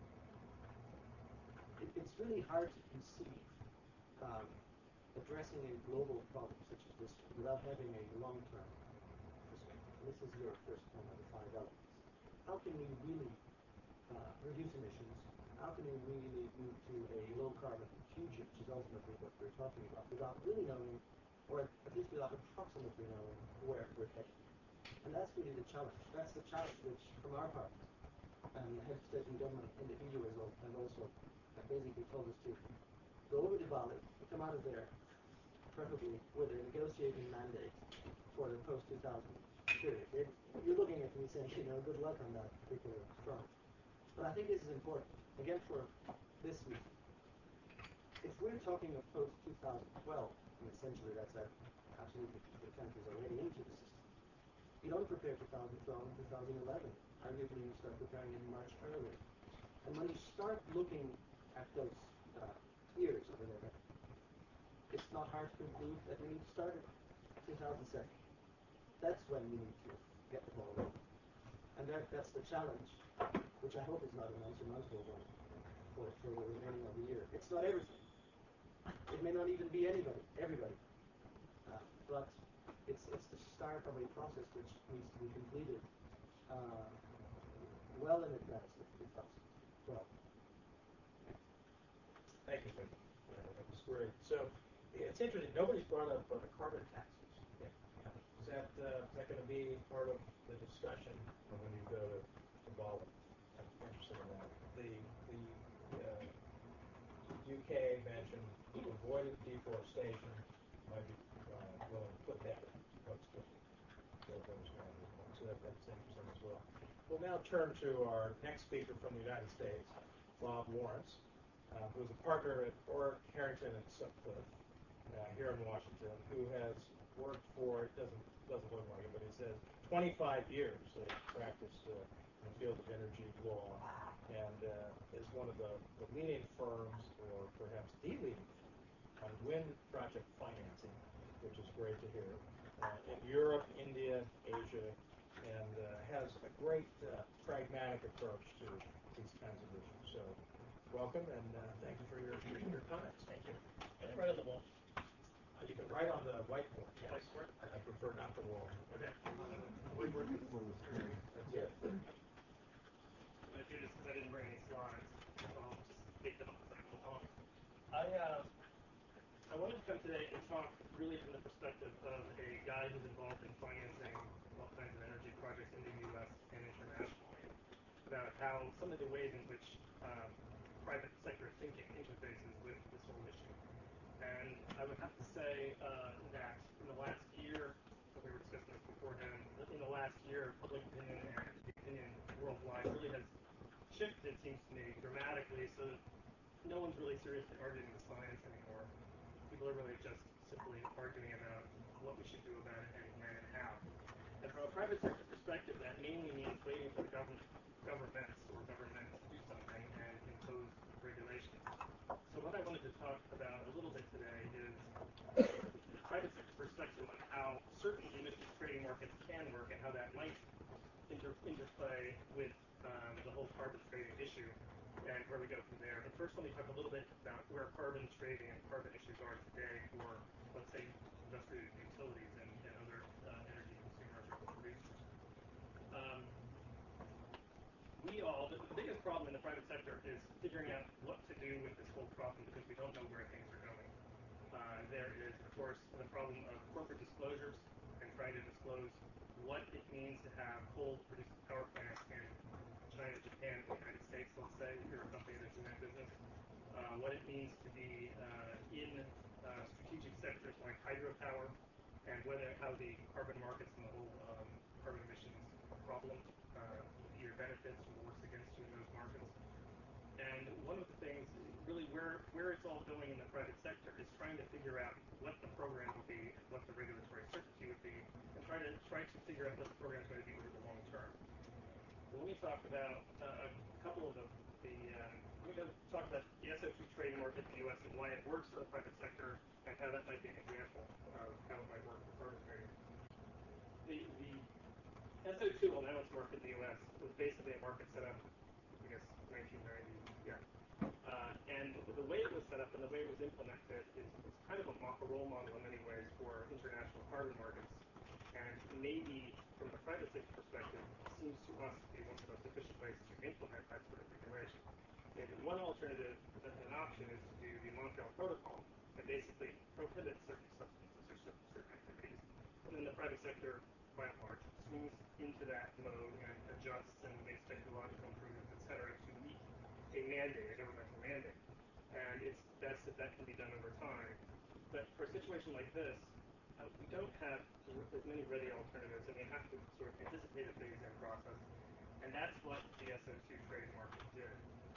It, it's really hard to conceive um, addressing a global problem such as this one without having a long-term perspective. This is your first one of the five elements. How can we really uh, reduce emissions? How can we really move to a low-carbon future, which is ultimately what we're talking about, without really knowing, or at least without approximately knowing where we're headed? And that's really the challenge. That's the challenge which, from our part, um, the head of state and government in the E U has also, have also basically told us to go over to Bali, come out of there, preferably with a negotiating mandate for the post two thousand period. It, you're looking at me saying, you know, good luck on that particular front. But I think this is important. Again, for this week, if we're talking of post two thousand twelve, and essentially that's at absolutely the countries already into the system, you don't prepare two thousand twelve and two thousand eleven. Arguably, you start preparing in March earlier. And when you start looking at those uh, years over there, it's not hard to conclude that we need to start at two thousand seven. That's when we need to get the ball rolling. And that, that's the challenge, which I hope is not an unsurmountable one for, for the remaining of the year. It's not everything. It may not even be anybody, everybody. Uh, but it's, it's the start of a process which needs to be completed uh, well in advance of two thousand twelve. Thank you, Jim. Yeah, that was great. So it's interesting. Nobody's brought up uh, the carbon taxes. Yeah. Is that uh, is that going to be part of the discussion when you go to, to Bali? I'm interested in that. The the uh, U K mentioned avoiding deforestation. Might be uh, willing to put that post fifty. So that, that's interesting as well. We'll now turn to our next speaker from the United States, Bob Lawrence, uh, who is a partner at Orrick, Harrington, and Sutcliffe uh, here in Washington, who has worked for, it doesn't doesn't look like it, but it says twenty-five years of practice uh, in the field of energy law, and uh, is one of the, the leading firms, or perhaps the leading firm, on wind project financing, which is great to hear, uh, in Europe, India, Asia, and uh, has a great uh, pragmatic approach to these kinds of issues. So, welcome, and uh, thank you for your, your comments. Thank you. Can I write on the wall? Uh, you can write on the whiteboard. Yes. Whiteboard? I, I prefer not the wall. Okay. Whiteboard. That's it. I'm going to do this because I didn't bring any slides, so I'll just take them off as I go along. I, uh, I wanted to come today and talk really from the perspective of a guy who's involved in financing all kinds of energy projects in the U S and internationally, about how some of the ways in which um, private sector thinking interfaces with this whole issue. And I would have to say uh, that in the last year, so we were discussing this beforehand, in the last year, public opinion and the opinion worldwide really has shifted, it seems to me, dramatically, so that no one's really seriously arguing the science anymore. People are really just simply arguing about what we should do about it and when and how. And from a private sector perspective, that mainly means waiting for the government, governments or government to do something and impose regulations. So what I wanted to talk about a little bit today is the private sector perspective on how certain emissions trading markets can work and how that might inter interplay with um, the whole carbon trading issue and where we go from there. But first, let me talk a little bit about where carbon trading and carbon issues are today for, let's say, industrial utilities and, and other uh, energy consumers or producers. Um, we all, the, the biggest problem in the private sector is figuring out what to do with this whole problem because we don't know where things are going. Uh, there is, of course, the problem of corporate disclosures and trying to disclose what it means to have coal-produced power plants in China, Japan, and the United States, let's say, if you're a company that's in that business. Uh, what it means to be uh, in uh, strategic sectors like hydropower, and whether how the carbon markets and the whole um, carbon emissions problem uh, either benefits or works against you in those markets. And one of the things, really where, where it's all going in the private sector is trying to figure out what the program will be, what the regulatory certainty would be, and try to try to figure out what the program is going to be over the long term. Let me talk about uh, a couple of the, the um, let me go talk about the S O two trading market in the U S and why it works for the private sector and how that might be an example of how it might work for carbon trading. The, the S O two allowance market in the U S was basically a market set up, I guess, nineteen ninety, yeah. Uh, and the way it was set up and the way it was implemented is, is kind of a, a role model in many ways for international carbon markets. And maybe, from the private sector perspective, seems to us to be one of the most efficient ways to implement that sort of regulation. And one alternative, an option, is to do the Montreal Protocol that basically prohibits certain substances or certain, certain activities. And then the private sector, by and large, swings into that mode and adjusts and makes technological improvements, et cetera, to meet a mandate, a governmental mandate. And it's best that that can be done over time. But for a situation like this, uh, we don't have as many ready alternatives, and we have to sort of anticipate a phase-in process. And that's what the S O two trading market did.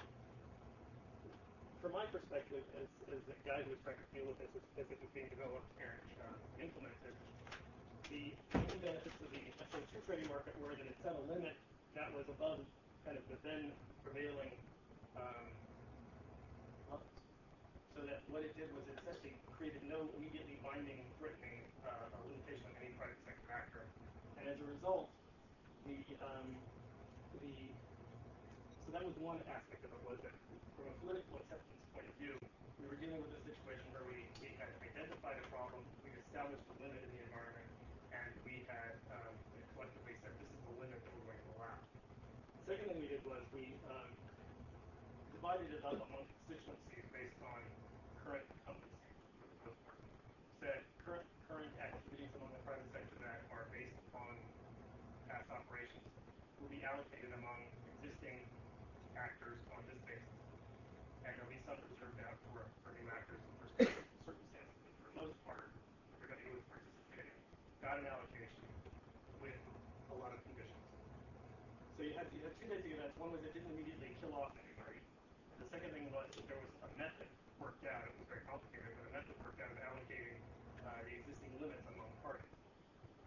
From my perspective, as, as a guy who was trying to deal with this as, as it was being developed and uh, implemented, the main benefits of the S O two trading market were that it set a limit that was above kind of the then prevailing um, levels. So that what it did was it essentially created no immediately binding, threatening uh, limitation on any private sector actor. And as a result, the um, the so that was one aspect of it, was that from a political acceptance point of view, we were dealing with a situation where we, we had identified a problem, we established a limit in the environment, and we had um, collectively said this is the limit that we're going to allow. The second thing we did was we um, divided it up among constituencies based on current incumbency, for the most part. Said current current activities among the private sector that are based upon past operations will be allocated among existing actors on this basis. And there'll be some reserved out for, for new actors in certain circumstances. But for the most part, everybody who is participating got an allocation with a lot of conditions. So you had, you had two basic events. One was it didn't immediately kill off anybody. The second thing was that there was a method worked out. It was very complicated, but a method worked out of allocating uh, the existing limits among parties.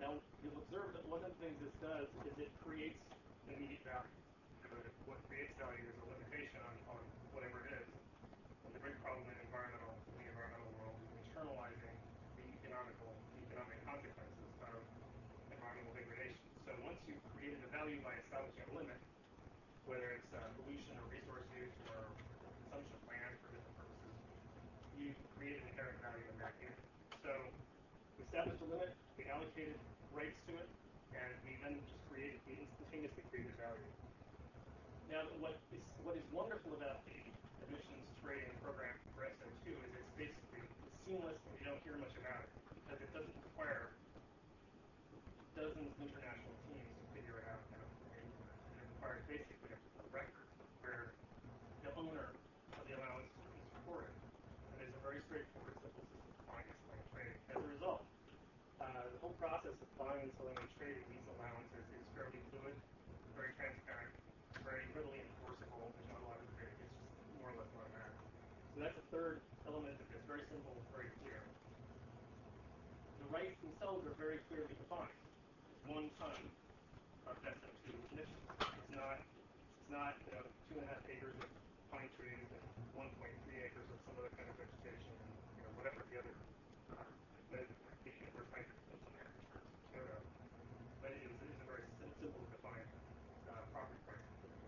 Now, you'll observe that one of the things this does is it creates an immediate value. So what creates value is a limitation on, on whatever it is. And the big problem in environmental, in the environmental world is internalizing the economical, the economic consequences of environmental degradation. So once you've created a value by establishing a limit, whether it's uh, pollution or resource use or consumption of land for different purposes, you create an inherent value in that unit. So we established a limit, we allocated rights to it, and we then just created, we instantaneously created value. Now, what is what is wonderful about the emissions trading program for S O two is it's basically seamless, and you don't hear much about it because it doesn't require dozens of international teams to figure it out. And it requires basically a record where the owner of the allowance is recorded. And there's a very straightforward, simple system for buying and selling and trading. As a result, uh, the whole process of buying and selling and trading these allowances is fairly fluid, very transparent, very readily enforceable. There's not a lot of debate. It's just more or less automatic. So that's a third element of this. Very simple, very clear. The rights themselves are very clearly defined. It's one ton of S O two emissions. It's not. It's not you know, two and a half acres of pine trees and one point three acres of some other kind of vegetation and you know whatever the other. Uh, but we're trying to put some Kyoto. But it is, it is a very sim- simple to define uh, property price.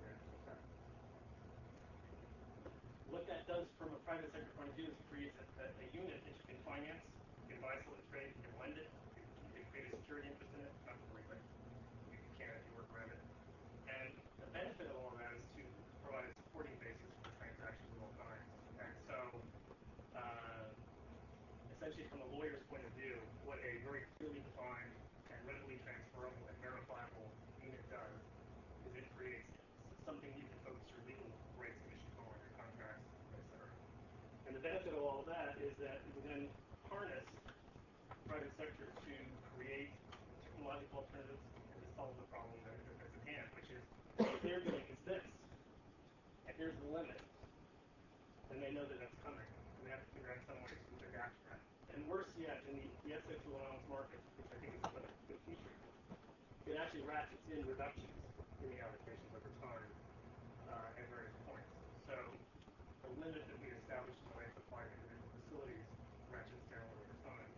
What that does from a private sector point of view is it creates a, a, a unit that you can finance, you can buy, sell, and trade, you can lend it, you can, you can create a security interest in it, not to worry about it. You can if you work around it. And the benefit of all of that is to provide a supporting basis for transactions of all kinds. And so, uh, essentially from a lawyer's point of view, what a very clearly defined and readily transferable and verifiable unit does is it creates something you can focus your legal rights and issues on, your contracts, et cetera. And the benefit of all of that is that you then harness private sector to create technological alternatives and to solve the problem that, that, that's at hand, which is what they're doing is this, and here's the limit. And they know that that's coming, and they have to figure out some ways to adapt to that. And worse yet, in the, the S O two allowance market, which I think is a good feature, it actually ratchets in reductions in the allocations over time uh, at various points. So the limit that we established in the way it's applied to individual facilities ratchets down over time.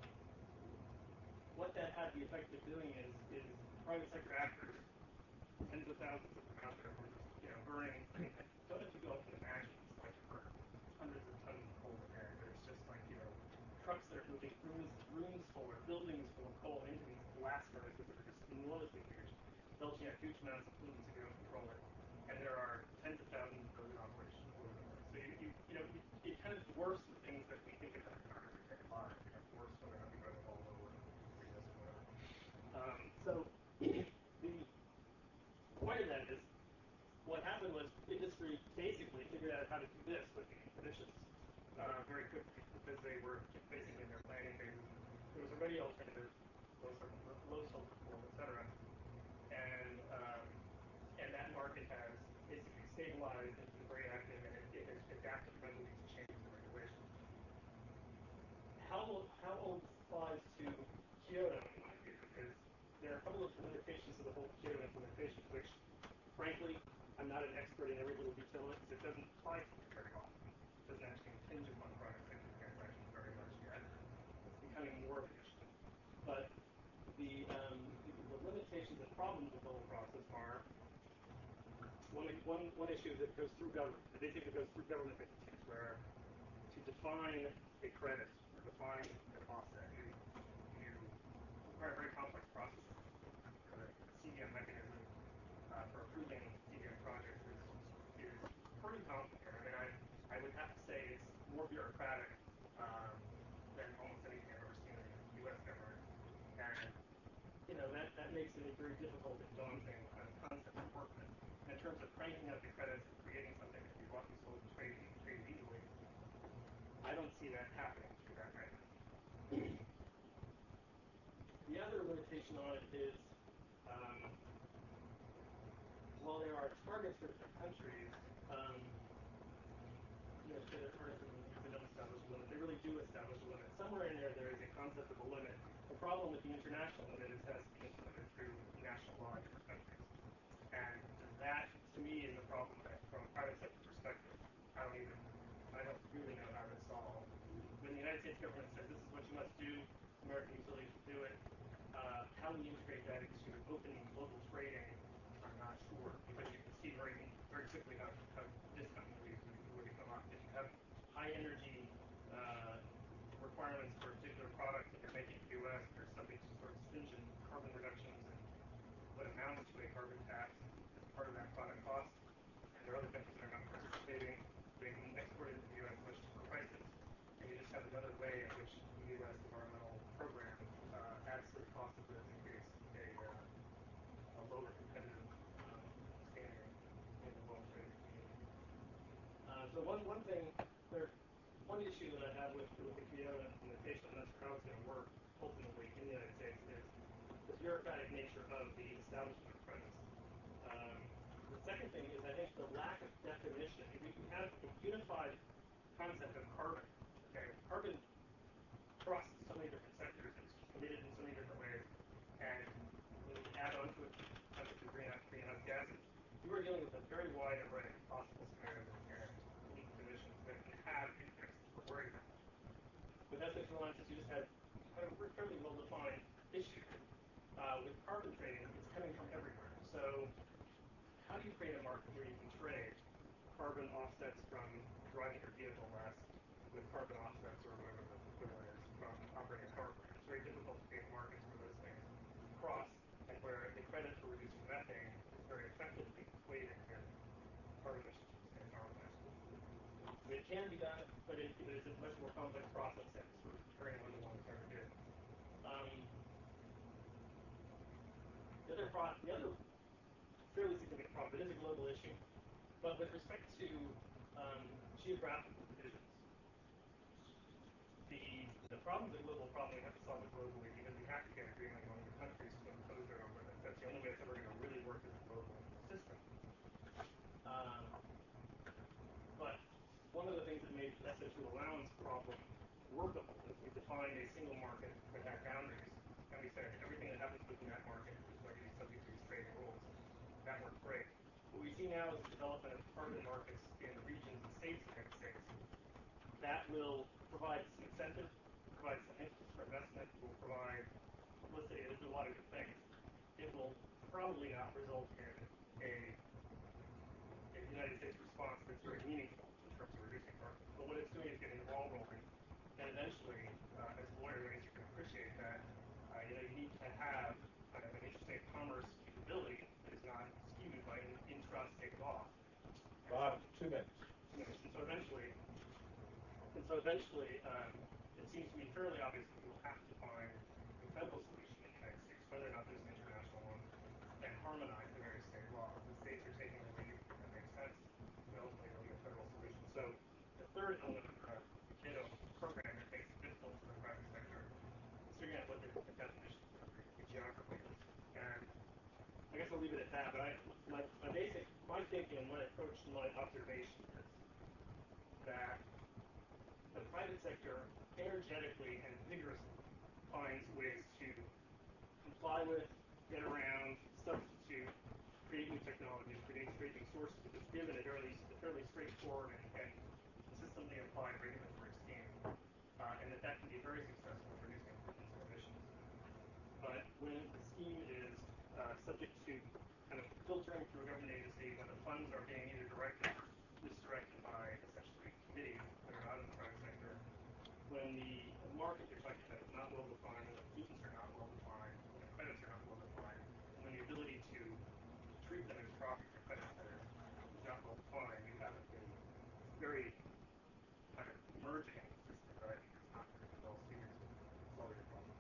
What that had the effect of doing is, is private sector actors, tens of thousands of them out there, were just, you know, burning. I mean, don't have to go up and imagine it's like burn hundreds of tons of coal a day. There's just like, you know, trucks that are moving rooms, rooms full or buildings full of coal into these blast furnaces that are just enormously huge, belching out huge amounts of pollutants to be able to control it. And there are tens of thousands of those in operation all over the place. So you, you, you know, it, it kind of dwarfs the things that we think of as our everyday lives. You know, dwarfs whether or not we go to Volvo or Prius or whatever. Um, so the point of that is, what happened was industry basically figured out how to do this with the emissions uh, very quickly because they were basically in their planning phases. There was already alternatives, low sulfur, low sulfur coal, et cetera. And um, and that market has basically stabilized and been very active, and it, it has adapted readily to changes in regulation. How how all this applies to Kyoto, in my view, is there are a couple of limitations to the whole Kyoto implementation, which, frankly, I'm not an expert in every little detail of it because it doesn't apply to it very often. It doesn't actually impinge upon private sector transactions very much yet. It's becoming more of an issue. But the, um, the, the limitations and problems with the whole process are one, one, one issue is that it goes through government. They think it goes through government entities where to define a credit or define an offset, you, you require a very complex process. The C D M mechanism uh, for approving C D M projects is, is pretty complicated. I mean, I, I would have to say it's more bureaucratic um, than almost anything I've ever seen in the U S government. And, you know, that, that makes it a very difficult and daunting kind of concept to work with. And in terms of cranking out the credits and creating something that can be bought and sold and traded, traded easily, I don't see that happening through that mechanism. The other limitation on it is, um, while there are targets for different countries, um, you know, so there are some they don't establish a limit. They really do establish a limit. Somewhere in there, there is a concept of a limit, and problem with the international limit is that it's being implemented through national law in different countries. And that, to me, is a problem that, from a private sector perspective, I don't even, I don't really know how to solve. When the United States government says this is what you must do, American utilities will do it, uh, how we integrate that into opening global trading, I'm not sure, because you can see very, very quickly how, how discounted would become. If you have high energy uh, requirements for a particular product that you're making in the U S, there's subject to sort of stringent carbon reductions and what amounts to a carbon tax as part of that product cost. And there are other countries that are not participating. They can export it to the U S much cheaper prices. And you just have another way in which the U S environmental program uh, adds to the cost of this and creates a, uh, a lower competitive um, standing in the world trade community. Uh, so one, one thing, there, one issue that I have with, with the Kyoto implementation, and that's how it's going to work ultimately in the United States, is the bureaucratic nature of the establishment of credits. Um, the second thing is, I think, the lack of definition. If we have a unified concept of carbon, okay, carbon crosses so many different sectors, it's committed in so many different ways, and when you add on to it concept of greenhouse, greenhouse gases, you are dealing with a very wide array of possible scenarios and conditions that can have effects that we're worried about. With ethics reliance, you just had kind of a fairly well-defined issue. Uh, with carbon trading, it's coming from everywhere. So how do you create a market where you can trade carbon offsets from driving your vehicle less with carbon offsets or whatever the equivalent is from operating a power plant? It's very difficult to create markets where those things cross and where the credit for reducing methane is very effectively equated with carbon emissions in power plants. It can be done, but it, it is a much more complex process than sort of very one-to-one ever did. Um, the other pro the other fairly significant problem, it is a global issue, but with respect to um, geographical divisions, the the problem is a global problem. We have to solve it globally because we have to get agreement among the countries to impose their own limits. That's the only way it's ever going to really work as a global system. Um, but one of the things that made the S O two allowance problem workable is we defined a single market that had boundaries, and we said everything that happens within that market is going to be subject to these trading rules. That worked great. What we see now is the development of carbon markets in the regions and states of the United States. That will provide some incentive, provide some interest for investment, will provide publicity, it'll do a lot of good things. It will probably not result in a, a United States response that's very meaningful in terms of reducing carbon. But what it's doing is getting the ball rolling. And eventually, uh, as a lawyer, I think you can appreciate that, uh, you know, you need to have kind of an interstate commerce capability that is not skewed by an intrastate law. Bob, two minutes. Two minutes. And so eventually, and so eventually, um, it seems to me fairly obvious that we will have to find a federal solution in the United States, whether or not there's an international one, and harmonize the various state laws. The states are taking the lead, that makes sense, but ultimately there'll be a federal solution. So the third element of the Kyoto program that makes it difficult for the private sector is figuring out what the, the definition of the geography is. And I guess I'll leave it at that, but I, my, my basic, my thinking, my approach to my observation is that the private sector energetically and vigorously finds ways to comply with, get around, substitute, create new technologies, create, create new sources if it's given a fairly, a fairly straightforward and, and consistently applied regulatory scheme, uh, and that that can be very successful in reducing emissions. But when the scheme is uh, subject to kind of filtering through a government agency, when the funds are being either directed, misdirected by essentially committees that are not in the private sector, when the market you're talking about is not well defined, when the pollutants are not well defined, when the credits are not well defined, and when the ability to treat them as property or credit credits is not well defined, you have a very kind of merging system that I think is not going to well suited to solve your problem.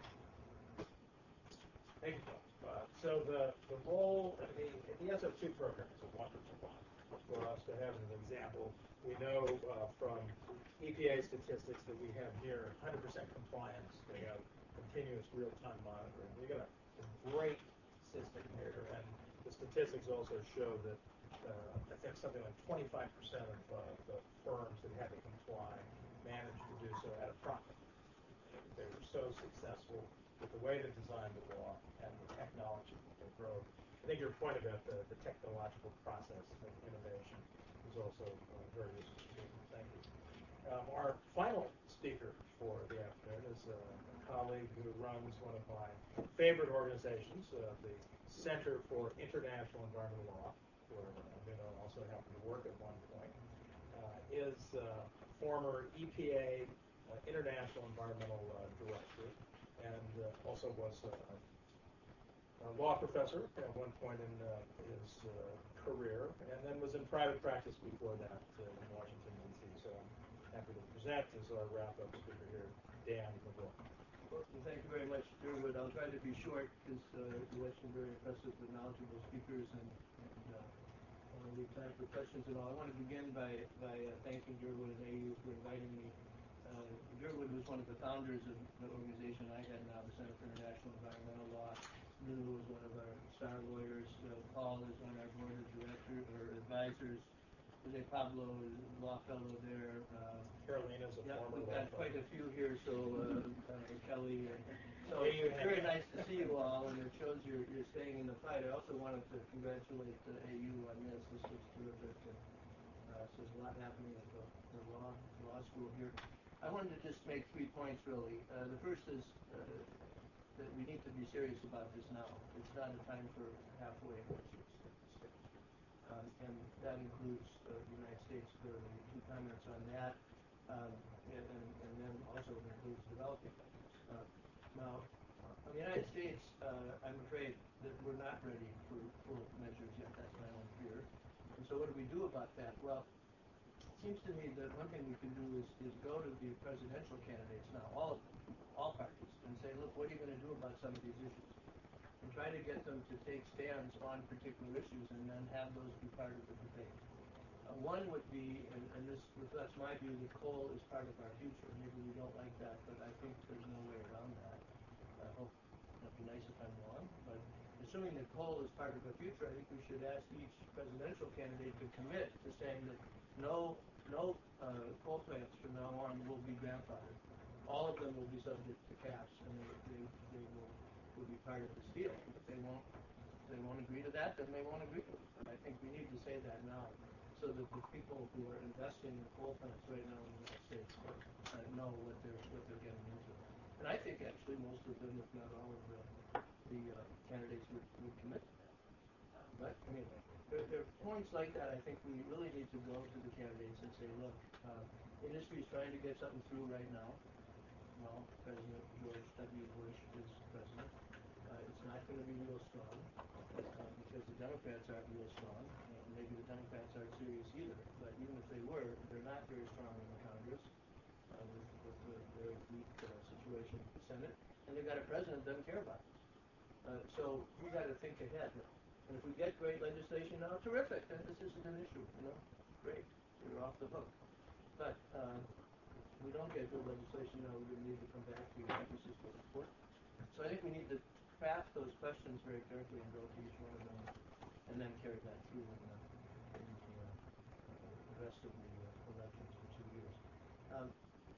Thank you, Bob. Uh, so the, the role of the, the S O two program is a wonderful one for us to have as an example. We know uh, from E P A statistics that we have near one hundred percent compliance. We have continuous real-time monitoring. We've got a, a great system here, and the statistics also show that uh, I think something like twenty-five percent of uh, the firms that had to comply managed to do so at a profit. They were so successful with the way they designed the law and the technology that they drove. I think your point about the, the technological process of innovation is also uh, very useful to me. Thank you. Um, our final speaker for the afternoon is uh, a colleague who runs one of my favorite organizations, uh, the Center for International Environmental Law, where uh, Nuno also happened to work at one point, uh, is uh, former E P A uh, International Environmental uh, Director, and uh, also was a, a law professor at one point in uh, his uh, career, and then was in private practice before that uh, in Washington, D C. So I'm happy to present as our wrap-up speaker here, Dan McGraw. Well, thank you very much, Durwood. I'll try to be short because uh, you have some very impressive and knowledgeable speakers, and, and uh, I want to leave time for questions and all. I want to begin by, by uh, thanking Durwood and A U for inviting me. Uh, Durwood was one of the founders of the organization I had now, the Center for International Environmental Law. Nuno was one of our star lawyers. Uh, Paul is on our board of directors or advisors. Jose Pablo is a law fellow there. Uh, Carolina is a yeah, former we've law got quite a few here, so uh, uh, Kelly. And, so Yeah, you it's have- very nice to see you all, and it shows you're, you're staying in the fight. I also wanted to congratulate uh, A U on this. This was terrific. And, uh, so there's a lot happening at the, the law law school here. I wanted to just make three points, really. Uh, the first is uh, that we need to be serious about this now. It's not a time for halfway horses. Um, and that includes uh, the United States, clearly. Two comments on that, um, and, and, and then also includes developing countries. Uh, now, on the United States, uh, I'm afraid that we're not ready for full measures yet. That's my own fear. And so what do we do about that? Well, it seems to me that one thing we can do is, is go to the presidential candidates now, all of them, all parties, and say, look, what are you going to do about some of these issues? And try to get them to take stands on particular issues and then have those be part of the debate. Uh, one would be, and, and this reflects my view, that coal is part of our future. Maybe we don't like that, but I think there's no way around that. I hope it'd be nice if I'm wrong, but assuming that coal is part of our future, I think we should ask each presidential candidate to commit to saying that no, no uh, coal plants from now on will be grandfathered. All of them will be subject to caps, and they, they, they will will be part of this deal. If they won't, if they won't agree to that, then they won't agree to it. And I think we need to say that now, so that the people who are investing in coal plants right now in the United States uh, know what they're what they're getting into. And I think actually most of them, if not all of the the uh, candidates, would, would commit to that. But anyway, there, there are points like that. I think we really need to go to the candidates and say, look, uh, industry is trying to get something through right now. Well, President George W. Bush is president. Uh, it's not going to be real strong uh, because the Democrats aren't real strong. Uh, maybe the Democrats aren't serious either. But even if they were, they're not very strong in the Congress uh, with, with the very weak uh, situation in the Senate. And they've got a president that doesn't care about this. Uh, so we've got to think ahead now. And if we get great legislation now, terrific. Then this isn't an issue. You know, great. You're off the hook. But uh, if we don't get good legislation now, we're going to need to come back to your emphasis was important. So I think we need to craft those questions very carefully and go to each one of them, and then carry that through in the, in the, uh, the rest of the uh, elections for two years. Um,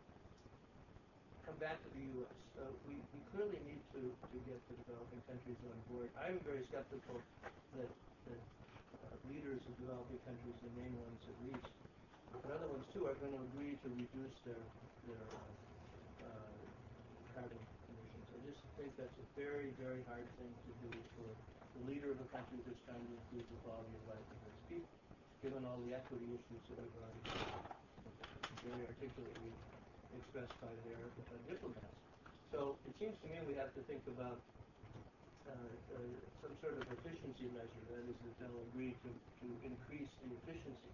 come back to the U S. Uh, we, we clearly need to, to get the developing countries on board. I'm very skeptical that, that uh, leaders of developing countries, the main ones at least, but other ones too, are going to agree to reduce their their uh, uh, carbon emissions. I just think that's a very, very hard thing to do for the leader of a country that's trying to improve the quality of life of its people, given all the equity issues that we've already very articulately expressed by their uh, diplomats. So it seems to me we have to think about uh, uh, some sort of efficiency measure. That is, that they'll agree to, to increase the efficiency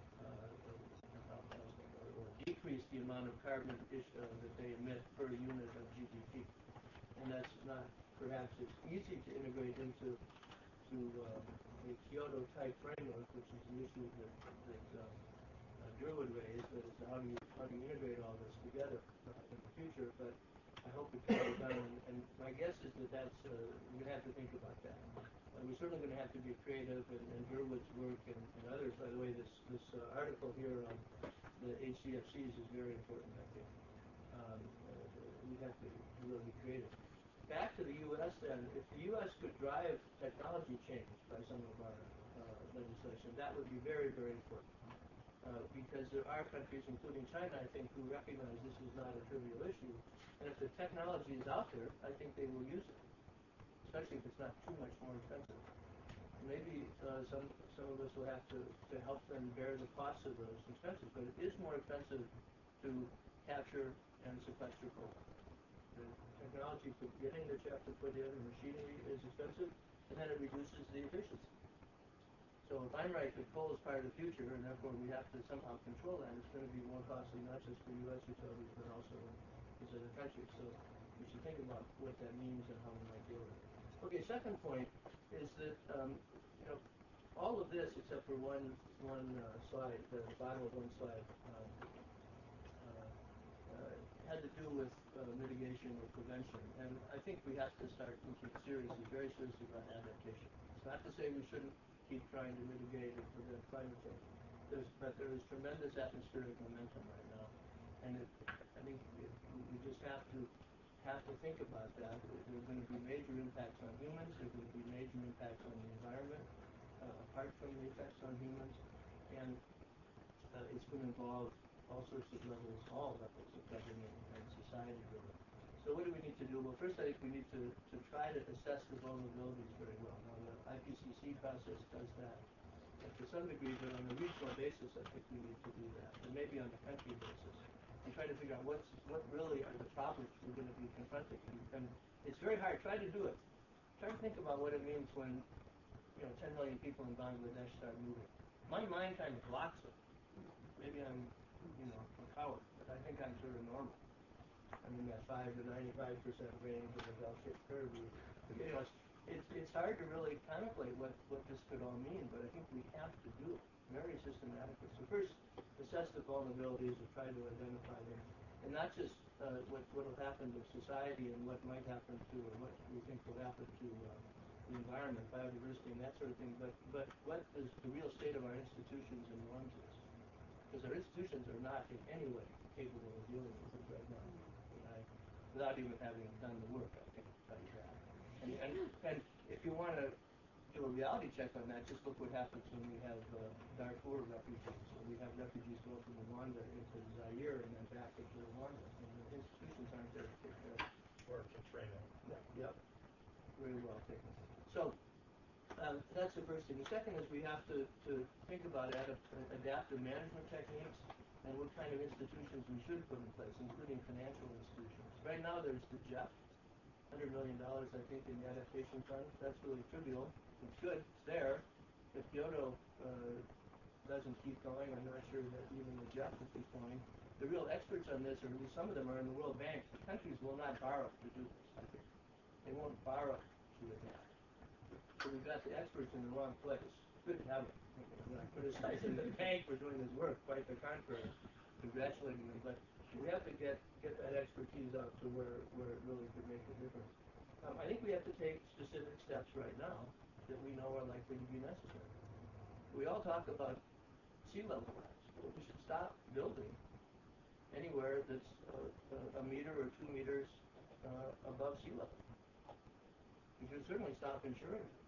Uh, or, or decrease the amount of carbon ish, uh, that they emit per unit of G D P. And that's not perhaps as easy to integrate into to uh, a Kyoto-type framework, which is the issue that, that uh, uh, Durwood raised, that is how do you how do you integrate all this together uh, in the future. But I hope it can be done. And, and my guess is that that's uh, we're going to have to think about that. Uh, we're certainly going to have to be creative, and, and Durwood's work and, and others. By the way, this this uh, article here on the H C F Cs is very important, I think. Um, uh, we have to really be creative. back to the U S then, if the U S could drive technology change by some of our uh, legislation, that would be very, very important. Uh, because there are countries, including China, I think, who recognize this is not a trivial issue. And if the technology is out there, I think they will use it, especially if it's not too much more expensive. Maybe uh, some some of us will have to, to help them bear the cost of those expenses, but it is more expensive to capture and sequester coal. The technology for getting the chip to put in the machinery is expensive, and then it reduces the efficiency. So if I'm right that coal is part of the future, and therefore we have to somehow control that, it's going to be more costly not just for U S utilities, but also in other countries. So we should think about what that means and how we might deal with it. Okay, second point is that um, you know, all of this, except for one one uh, slide, the bottom of one slide, um, uh, uh, had to do with uh, mitigation or prevention. And I think we have to start thinking seriously, very seriously about adaptation. It's not to say we shouldn't keep trying to mitigate or prevent climate change. There's, but there is tremendous atmospheric momentum right now. And it, I think it, we just have to have to think about that. There are going to be major impacts on humans. There are going to be major impacts on the environment, uh, apart from the effects on humans. And uh, it's going to involve all sorts of levels, all levels of government and society, really. So what do we need to do? Well, first I think we need to, to try to assess the vulnerabilities very well. Now, the I P C C process does that. And to some degree, but on a regional basis, I think we need to do that. And maybe on a country basis. And try to figure out what's, what really are the problems we're going to be confronting. And it's very hard. Try to do it. Try to think about what it means when, you know, ten million people in Bangladesh start moving. My mind kind of blocks it. Maybe I'm, you know, a coward, but I think I'm sort of normal. I'm in that five to ninety-five percent range of the bell-shaped curve. You know, it's, it's hard to really contemplate what, what this could all mean, but I think we have to do it very systematically. So first, assess the vulnerabilities and try to identify them, and not just uh, what what will happen to society and what might happen to, or what we think will happen to uh, the environment, biodiversity, and that sort of thing, but but what is the real state of our institutions and norms is. Because our institutions are not in any way capable of dealing with it right now. And I, without even having done the work, I can tell you that. And, and, and if you want to do a reality check on that, just look what happens when we have uh, Darfur refugees, when we have refugees go from Rwanda into Zaire and then back into Rwanda. And the institutions aren't there to take care of it. Or Katrina. Yeah, yep. Very well taken. So, Um, that's the first thing. The second is we have to, to think about adap adaptive management techniques and what kind of institutions we should put in place, including financial institutions. Right now there's the J E F, one hundred million dollars I think in the adaptation fund. That's really trivial. It's good. It's there. If Kyoto uh, doesn't keep going, I'm not sure that even the J E F will keep going. The real experts on this, or at least some of them, are in the World Bank. The countries will not borrow to do this, I think. They won't borrow to adapt. So we've got the experts in the wrong place. Good to have them. I'm not criticizing the bank for doing this work, quite the contrary. Congratulating them, but we have to get, get that expertise out to where, where it really could make a difference. Um, I think we have to take specific steps right now that we know are likely to be necessary. We all talk about sea level rise, but we should stop building anywhere that's uh, a meter or two meters uh, above sea level. We should certainly stop insuring it.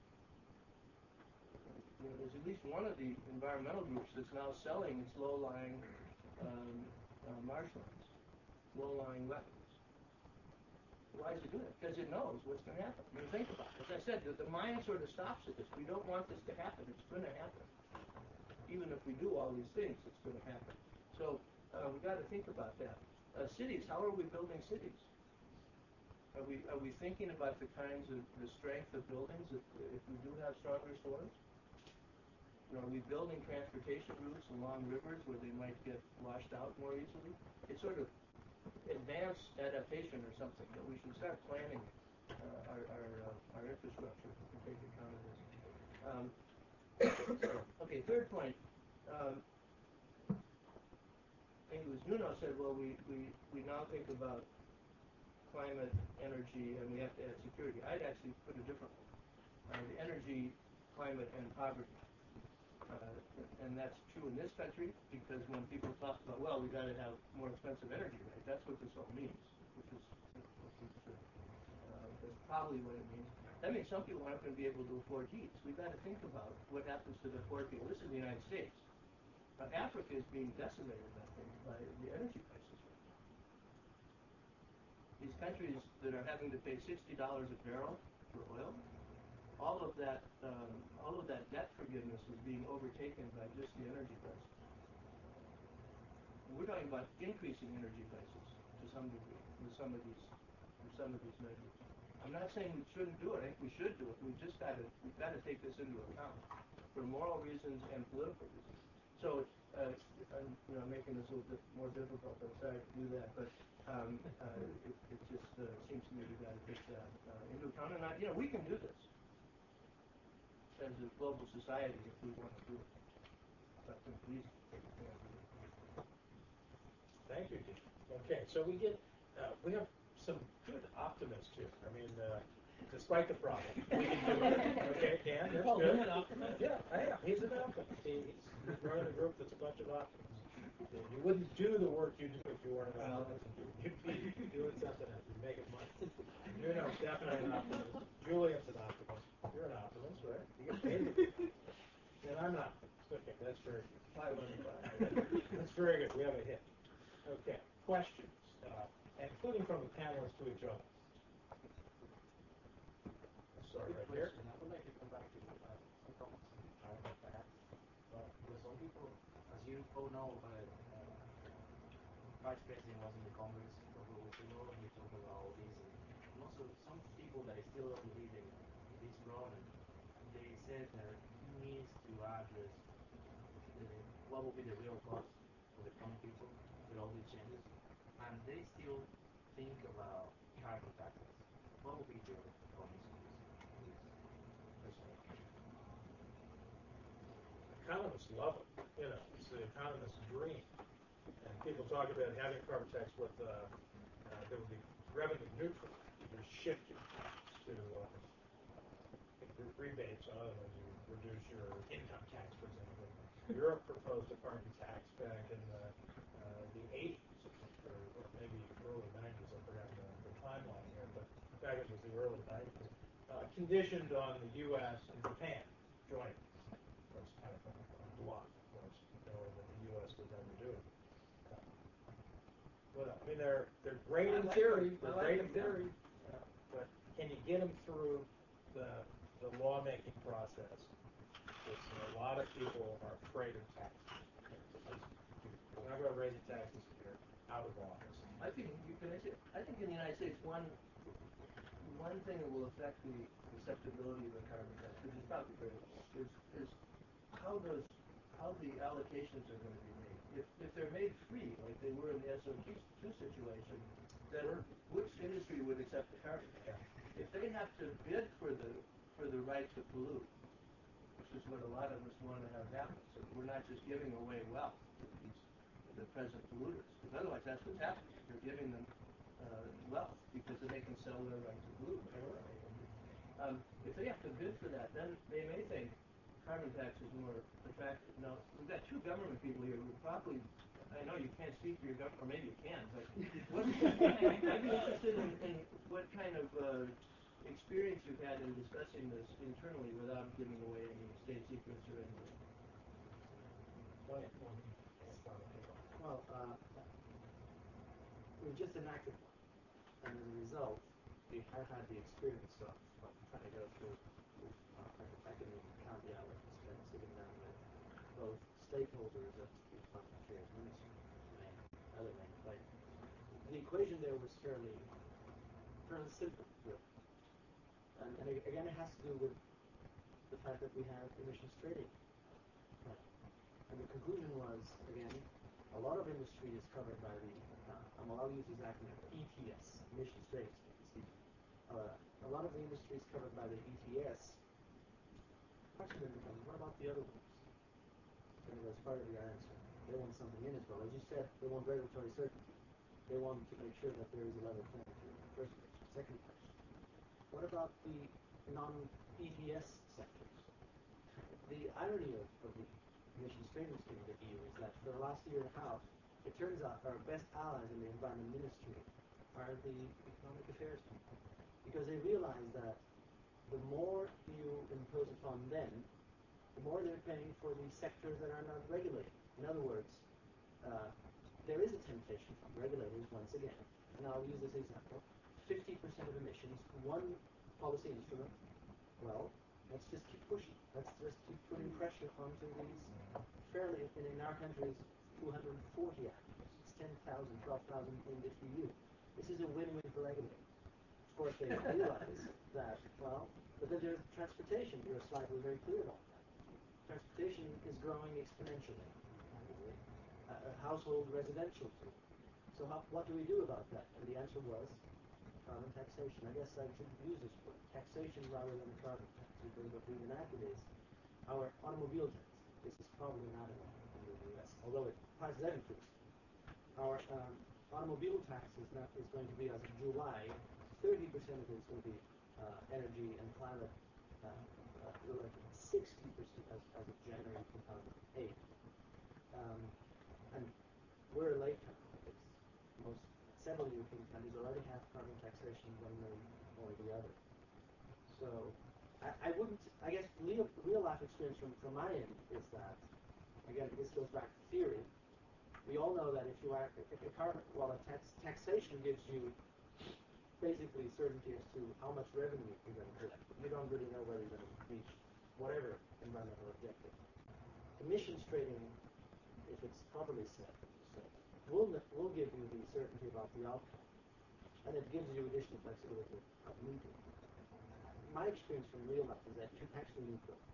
You know, there's at least one of the environmental groups that's now selling its low-lying um, uh, marshlands, low-lying wetlands. Why is it doing it? Because it knows what's going to happen. I mean, think about it. As I said, the, the mind sort of stops at this. We don't want this to happen. It's going to happen. Even if we do all these things, it's going to happen. So uh, we've got to think about that. Uh, cities, how are we building cities? Are we, are we thinking about the kinds of, the strength of buildings if, if we do have stronger storms? You know, are we building transportation routes along rivers where they might get washed out more easily? It's sort of advanced adaptation or something, that we should start planning uh, our, our, uh, our infrastructure to take account of this. Um, okay, third point. Um, I think it was Nuno said, well, we, we, we now think about climate, energy, and we have to add security. I'd actually put it differently. Uh, the energy, climate, and poverty. Uh, and that's true in this country, because when people talk about, well, we got to have more expensive energy, right? That's what this all means, which is what we should uh, That's probably what it means. That means some people aren't going to be able to afford heat. So we've got to think about what happens to the poor people. This is the United States. Uh, Africa is being decimated, I think, by the energy prices right now. These countries that are having to pay sixty dollars a barrel for oil, all of that, um, all of that debt forgiveness is being overtaken by just the energy prices. And we're talking about increasing energy prices to some degree with some of these, with some of these measures. I'm not saying we shouldn't do it. I think we should do it. We've just got to, we've got to take this into account for moral reasons and political reasons. So, uh, I'm, you know, making this a little bit more difficult. I'm sorry to do that, but um, uh, it, it just uh, seems to me we've got to take that uh, into account. And I, you know, we can do this as a global society if we want to do it. But please, can't do it. Thank you, Dean. Okay, so we get, uh, we have some good optimists here. I mean, uh, despite the problem, we can do it. Okay, Dan, that's call good. him an optimist? Yeah, I am. He's an optimist. He, he's running a group that's a bunch of optimists. You wouldn't do the work you do if you weren't an optimist. You'd be doing something else. You'd make it money. You're no, definitely an optimist. Julian's an optimist. You're an optimist, right? You get paid. And I'm not. Okay, that's very good. Five on the five. That's very good. We have a hit. Okay, questions, uh, including from the panelists to each other. Sorry, right here. I would like to come back to uh, some comments on carbon tax. But because some people, as you all know, uh, uh, Vice President was in the Congress a couple of weeks ago, and he talked about all this. And also, some people that still don't believe in this problem, they said that he needs to address the, what will be the real cost for the common people with all these changes. And they still think about carbon taxes. What will be your comments on this? Economists love it. You know, it's the economist's dream. And people talk about having carbon tax with uh, uh, that would be revenue neutral. You shift your tax to uh, rebates. On other words, you reduce your income tax, for example. Europe proposed a carbon tax back in the, uh, the eighties, or, or maybe early nineties. I forgot the, the timeline here, but in fact it was the early nineties. Uh, conditioned on the U S and Japan joining. It was kind of a block, of course, knowing that the U S would never do it. Uh, well, I mean, they're they're great in theory. They're great in theory, uh, but can you get them through the the lawmaking process? Because a lot of people are afraid of taxes. We're not going to raise the taxes if you're out of office. I think you can I say, I think in the United States one one thing that will affect the acceptability of the carbon tax, which is probably great, is is how those how the allocations are going to be made. If if they're made free, like they were in the S O two situation, then which industry would accept the carbon tax? If they have to bid for the for the right to pollute, which is what a lot of us want to have happen, so we're not just giving away wealth to these the present polluters, because otherwise that's what's happening. You're giving them uh, wealth because then they can sell their right to pollute. Um, if they have to bid for that, then they may think carbon tax is more attractive. Now, we've got two government people here who probably, I know you can't speak for your government, or maybe you can, but what, I'd be interested in, in what kind of uh, experience you've had in discussing this internally without giving away any state secrets or anything. Well, uh, we've just enacted one, and as a result, we have had the experience of, of trying to go through. Uh, I, can, I can count the hours spent sitting down with both stakeholders of the Department of Affairs Ministry, main, other main player. The equation there was fairly, fairly simple, really. And, and again, it has to do with the fact that we have emissions trading. Right. And the conclusion was, again, a lot of industry is covered by the, uh, um, I'll use this acronym, E T S, emissions trading scheme. Uh, a lot of the industry is covered by the E T S. The question then becomes, what about the other ones? And as part of your answer, they want something in as well. As you said, they want regulatory certainty. They want to make sure that there is a level playing field. First question. Second question. What about the non-E T S sectors? The irony of, of the emissions trading scheme in the E U is that for the last year and a half, it turns out our best allies in the environment ministry are the economic affairs people. because they realize that the more you impose upon them, the more they're paying for the sectors that are not regulated. In other words, uh, there is a temptation from regulators, once again, and I'll use this example, fifty percent of emissions, one policy instrument, well, let's just keep pushing. Let's just keep putting pressure onto these fairly, in, in our country, is two hundred forty actors. It's ten thousand, twelve thousand in the E U. This is a win-win for regulators. Of course, they realize that, well, but then there's transportation. Your slide was very clear about that. Transportation is growing exponentially. Uh, household residential too. So how, what do we do about that? And the answer was carbon taxation. I guess I should use this word, taxation rather than a carbon tax, because what we've enacted is our automobile tax. This is probably not enough in the U S, although it prices everything. Our um, automobile tax is, not, is going to be, as of July, thirty percent of it is going to be uh, energy and climate uh, uh, related, sixty percent as, as of January two thousand eight. Um, and we're a late country. Most several European countries already have carbon taxation one way or the other. So I, I wouldn't, I guess real, real life experience from, from my end is that, again, this goes back to theory. We all know that if you are, if a carbon, well, a tax, taxation gives you basically certainty as to how much revenue you're going to collect. You don't really know whether you're going to reach whatever environmental objective. Emissions trading, if it's properly set, so, will, will give you the certainty about the outcome. And it gives you additional flexibility of meeting. My experience from real life is that you actually need both.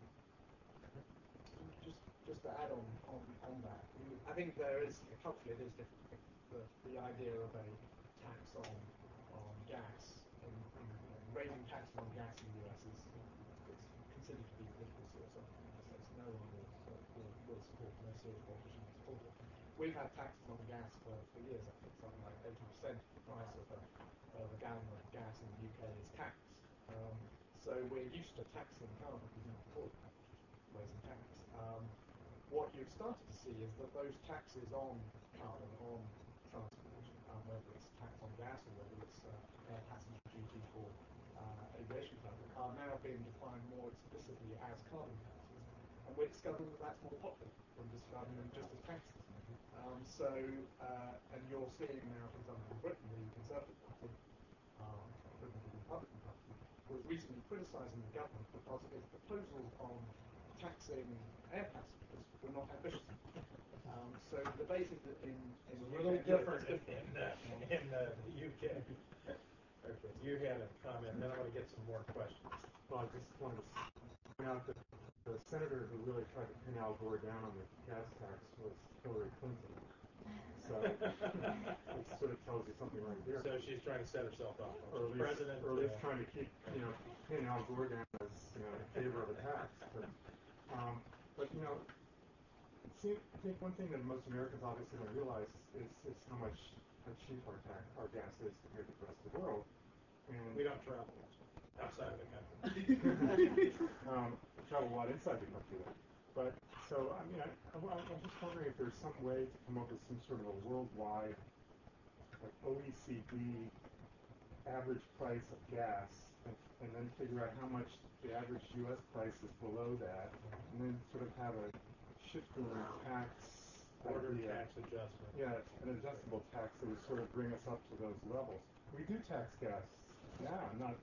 Just, just to add on, on, on that, I think there is, culturally it is different. The, the idea of a tax on, on gas, and, and raising taxes on gas in the U S is, is considered to be ridiculous or something. So no one will, will, will support, no serious politician will support it. We've had taxes on gas for, for years. I think something like eighty percent of the price of a, of a gallon of gas in the U K is taxed. Um, so we're used to taxing carbon, we don't call it raising tax. Um, what you've started to see is that those taxes on carbon, on transport, um, whether it's tax on gas or whether it's uh, air passenger duty for uh, aviation travel, are now being defined more explicitly as carbon taxes. And we're discovering that that's more popular than describing them just as taxes. Um, so, uh, and you're seeing now, for example, in Britain, the Conservative Party, um, Britain the Republican Party, was recently criticising the government because its proposals on taxing air passengers were not ambitious. Um, so the debate in, in, in it's a the little U K different in, in, uh, in uh, the U K. Okay, you had a comment, then I want to get some more questions. Well, I just wanted to point out that the senator who really tried to pin Al Gore down on the gas tax was Hillary Clinton. So it sort of tells you something right there. So she's trying to set herself up. Or at least, President, or at least uh, trying to keep, you know, pin Al Gore down as, you know, in favor of a tax. But, um, but you know, see, I think one thing that most Americans obviously don't realize is, is how much how cheap our tax, our gas is compared to the rest of the world. And we don't travel outside of the country. um, travel a lot inside the country, though. But so I mean, I, I, I'm just wondering if there's some way to come up with some sort of a worldwide, like O E C D average price of gas, and, and then figure out how much the average U S price is below that, and then sort of have a shifting tax Border idea. tax adjustment. Yeah, an adjustable tax that would sort of bring us up to those levels. We do tax gas now, not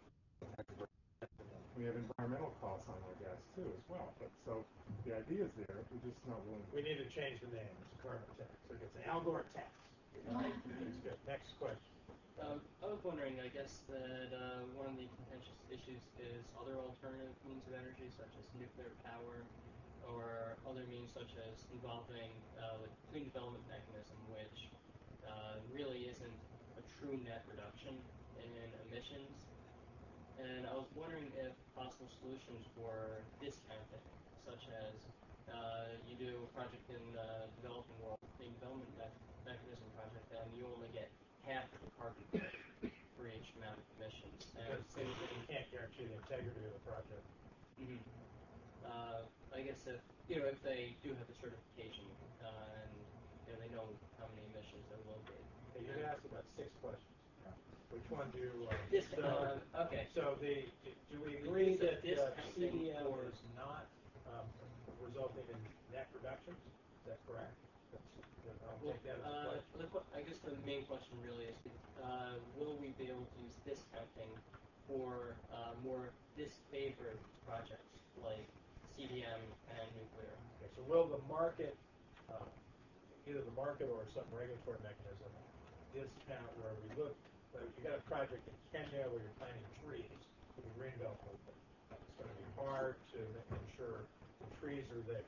we have environmental costs on our gas too as well. But so the idea is there, we're just not willing to. We need to change the name. It's carbon tax. Look, it's an Al Gore tax. All right, that's good. Next question. Um, I was wondering, I guess, that uh, one of the contentious issues is other alternative means of energy, such as nuclear power, or other means such as involving uh, the clean development mechanism, which uh, really isn't a true net reduction in emissions. And I was wondering if possible solutions were discounting, such as uh, you do a project in the developing world, clean development me- mechanism project, and you only get half of the carbon credit for each amount of emissions. And Because you can't guarantee the integrity of the project. Mm-hmm. Uh, I guess if you know if they do have the certification uh, and you know, they know how many emissions there will be. Hey, you asked about six questions. Which one do you, uh, Discount. so, Uh, okay. so the, do we agree Use of that uh, C D M discounting for- is not um, resulting in net reductions? Is that correct? That's, I'll Well, take that as a uh, question. the, que- I guess the main question really is, uh, will we be able to use discounting for uh, more disfavored projects like C D M and nuclear? Okay, so will the market, uh, either the market or some regulatory mechanism, discount where we look, like if you got a project in Kenya where you're planting trees for the Greenbelt movement, it's going to be hard to ensure the trees are there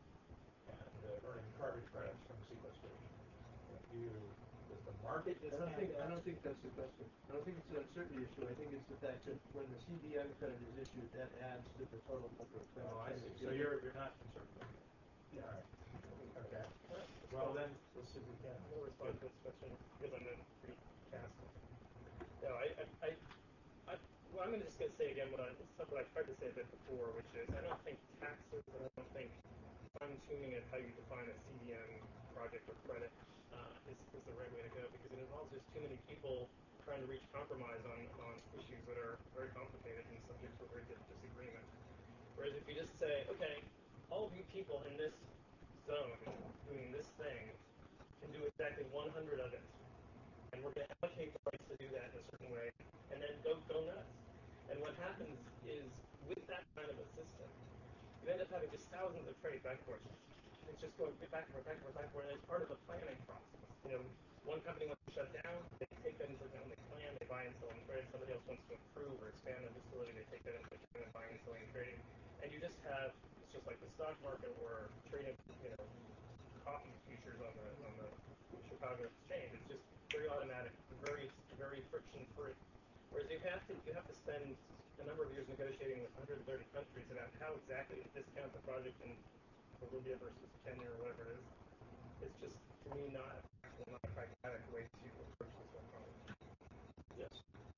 and uh, earning carbon credits from sequestration. Do you, does the market I discount don't think, I that? don't think that's the question. I don't think it's an uncertainty issue. I think it's the fact that when the C D M credit is issued, that adds to the total number of credits. Oh, I see. So you're, you're not concerned about that? Yeah. All right. Okay. Well, then, let's see if we can. No response to this question because I'm going to recast. No, I, I, I, I well, I'm gonna just gonna say again what I, what I tried to say a bit before, which is I don't think taxes and I don't think fine-tuning of how you define a C D M project or credit uh, is, is the right way to go because it involves just too many people trying to reach compromise on, on issues that are very complicated and subject to a very deep disagreement. Whereas if you just say, okay, all of you people in this zone doing this thing can do exactly one hundred of it, and we're going to allocate the rights to do that in a certain way, and then go go nuts. And what happens is, with that kind of a system, you end up having just thousands of trade back and forth. It's just going back and forth, back and forth, back and forth, and it's part of the planning process. You know, one company wants to shut down, they take that into account when they plan, they buy and sell and trade. Somebody else wants to improve or expand a facility, they take that into account and buying and selling and trading. And you just have, it's just like the stock market or trading, you know, coffee futures on the on the Chicago exchange. It's just very automatic, very very friction free. Whereas you have to you have to spend a number of years negotiating with one hundred thirty countries about how exactly to discount the project in Bolivia versus Kenya or whatever it is. It's just to me not not a pragmatic way to approach this whole problem. Yes.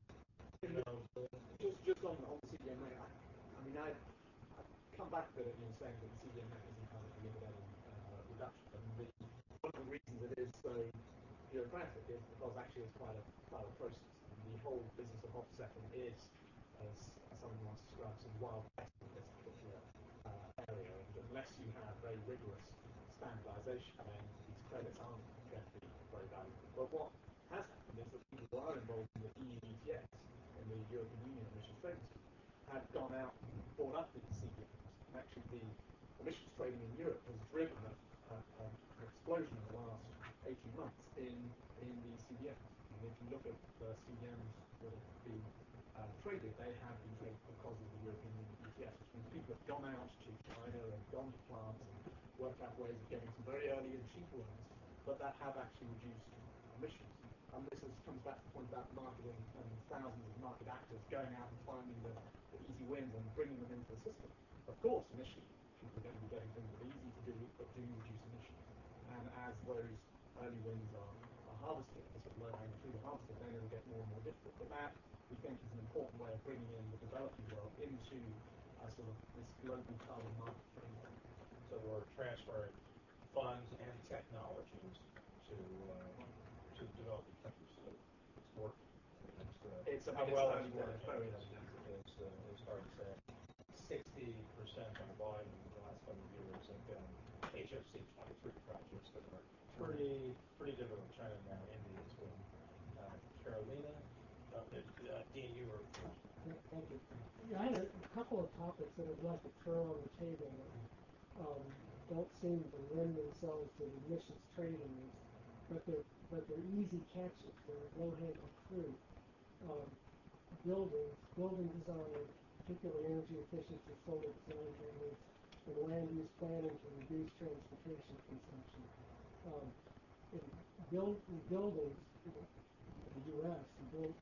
Just, just on, on the C D M A, I, I mean, I, I come back to it in saying that the C D M A isn't kind of a limited uh, reduction. I mean, the, one of the reasons it is so bureaucratic is because actually it's quite a thorough process. And the whole business of offsetting is, as someone once described, some wild west in this particular uh, area. And unless you have very rigorous standardization, then these credits aren't going to be very valuable. But what has happened is that people who are involved in the E U E T S, in the European Union Emissions Trading Scheme, have gone out and bought up these C D Ms. And actually the emissions trading in Europe has driven a, a, a, an explosion in the last eighteen months in, in the C D Ms. And if you look at the C D Ms that have been uh, traded, they have been traded because of the European Union E T S, which means people have gone out to China and gone to plants and worked out ways of getting some very early and cheap ones, but that have actually reduced emissions. And this is, comes back to the point about marketing and thousands of market actors going out and finding the, the easy wins and bringing them into the system. Of course, initially, people are going to be getting things that are easy to do, but do reduce emissions. And as those early wins are, are harvested, as sort of low-hanging fruit are harvested, then it'll get more and more difficult. But that, we think, is an important way of bringing in the developing world into uh, sort of this global carbon market framework. So we're transferring funds and technologies to uh, to developing countries. So it's working. It's, uh, It's, I how mean, well it's it's early working days, very is, early days. is, uh, is hard to say. Sixty percent of the volume in the last couple of years have been H F C twenty-three projects that are pretty pretty difficult. China now, India as well. Uh, Carolina, uh, uh, Dean, you were first. Yeah, thank you. Yeah, I had a, a couple of topics that I'd like to throw on the table that um, don't seem to lend themselves to the emissions trading, but they're but they're easy catches. They're low-hanging fruit. Um, buildings, building design, particularly energy efficiency, solar design techniques, and land use planning to reduce transportation consumption. Um, in, build, in buildings, in the U S, the build,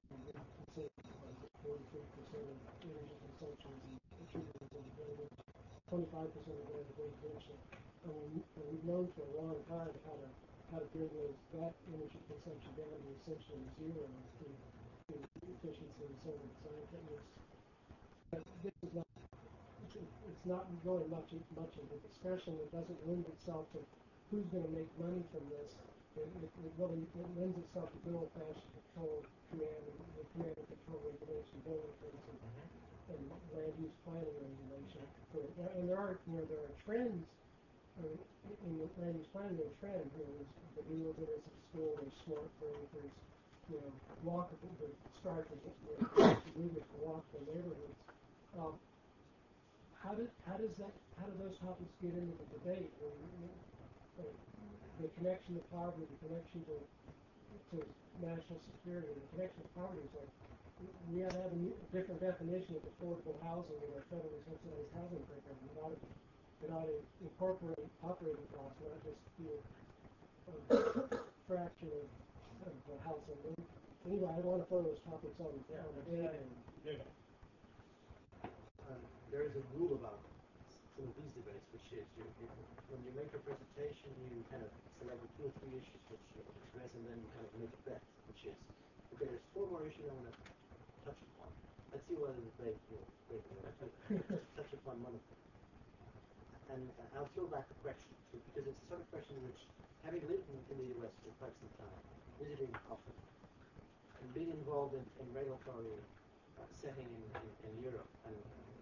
forty-three percent of energy consumption is attributable to the building, twenty-five percent of that is residential. And, we, and we've known for a long time how to how to bring those that energy consumption down to essentially zero through, through efficiency and solar design techniques. But this is not it's not really much much of a discussion. It doesn't lend itself to who's going to make money from this. it, it, it really it lends itself to good old-fashioned control, command, and the command and control regulation, building things, and, and land use planning regulation. For, and there are, you know, there are trends. I mean, in the land use planning, there are trends. You know, there's the wheels that is at school, there's smart growth, there's, you know, walkable, the strive for, you know, movement for walkable neighborhoods. Um, how did how does that how do those topics get into the debate? I mean, uh, the connection to poverty, the connection to to national security, the connection to poverty is like we have to have a new, different definition of affordable housing in our federally subsidized housing program. We ought to, it ought to incorporate operating costs, not just be a, a fraction of, of the household income. Anyway, I want to throw those topics on the Yeah, on the yeah, table. yeah. Um, there is a rule about some of these debates, which is you, you, when you make a presentation, you kind of select the two or three issues which you want to address, and then you kind of make a bet, which is, okay, there's four more issues I want to touch upon. Let's see whether the debate will debate will touch upon one of them. And uh, I'll throw back the question, so, because it's the sort of question which, having lived in, in the U S for quite some time, visiting often, and being involved in, in regulatory uh, setting in, in, in Europe, and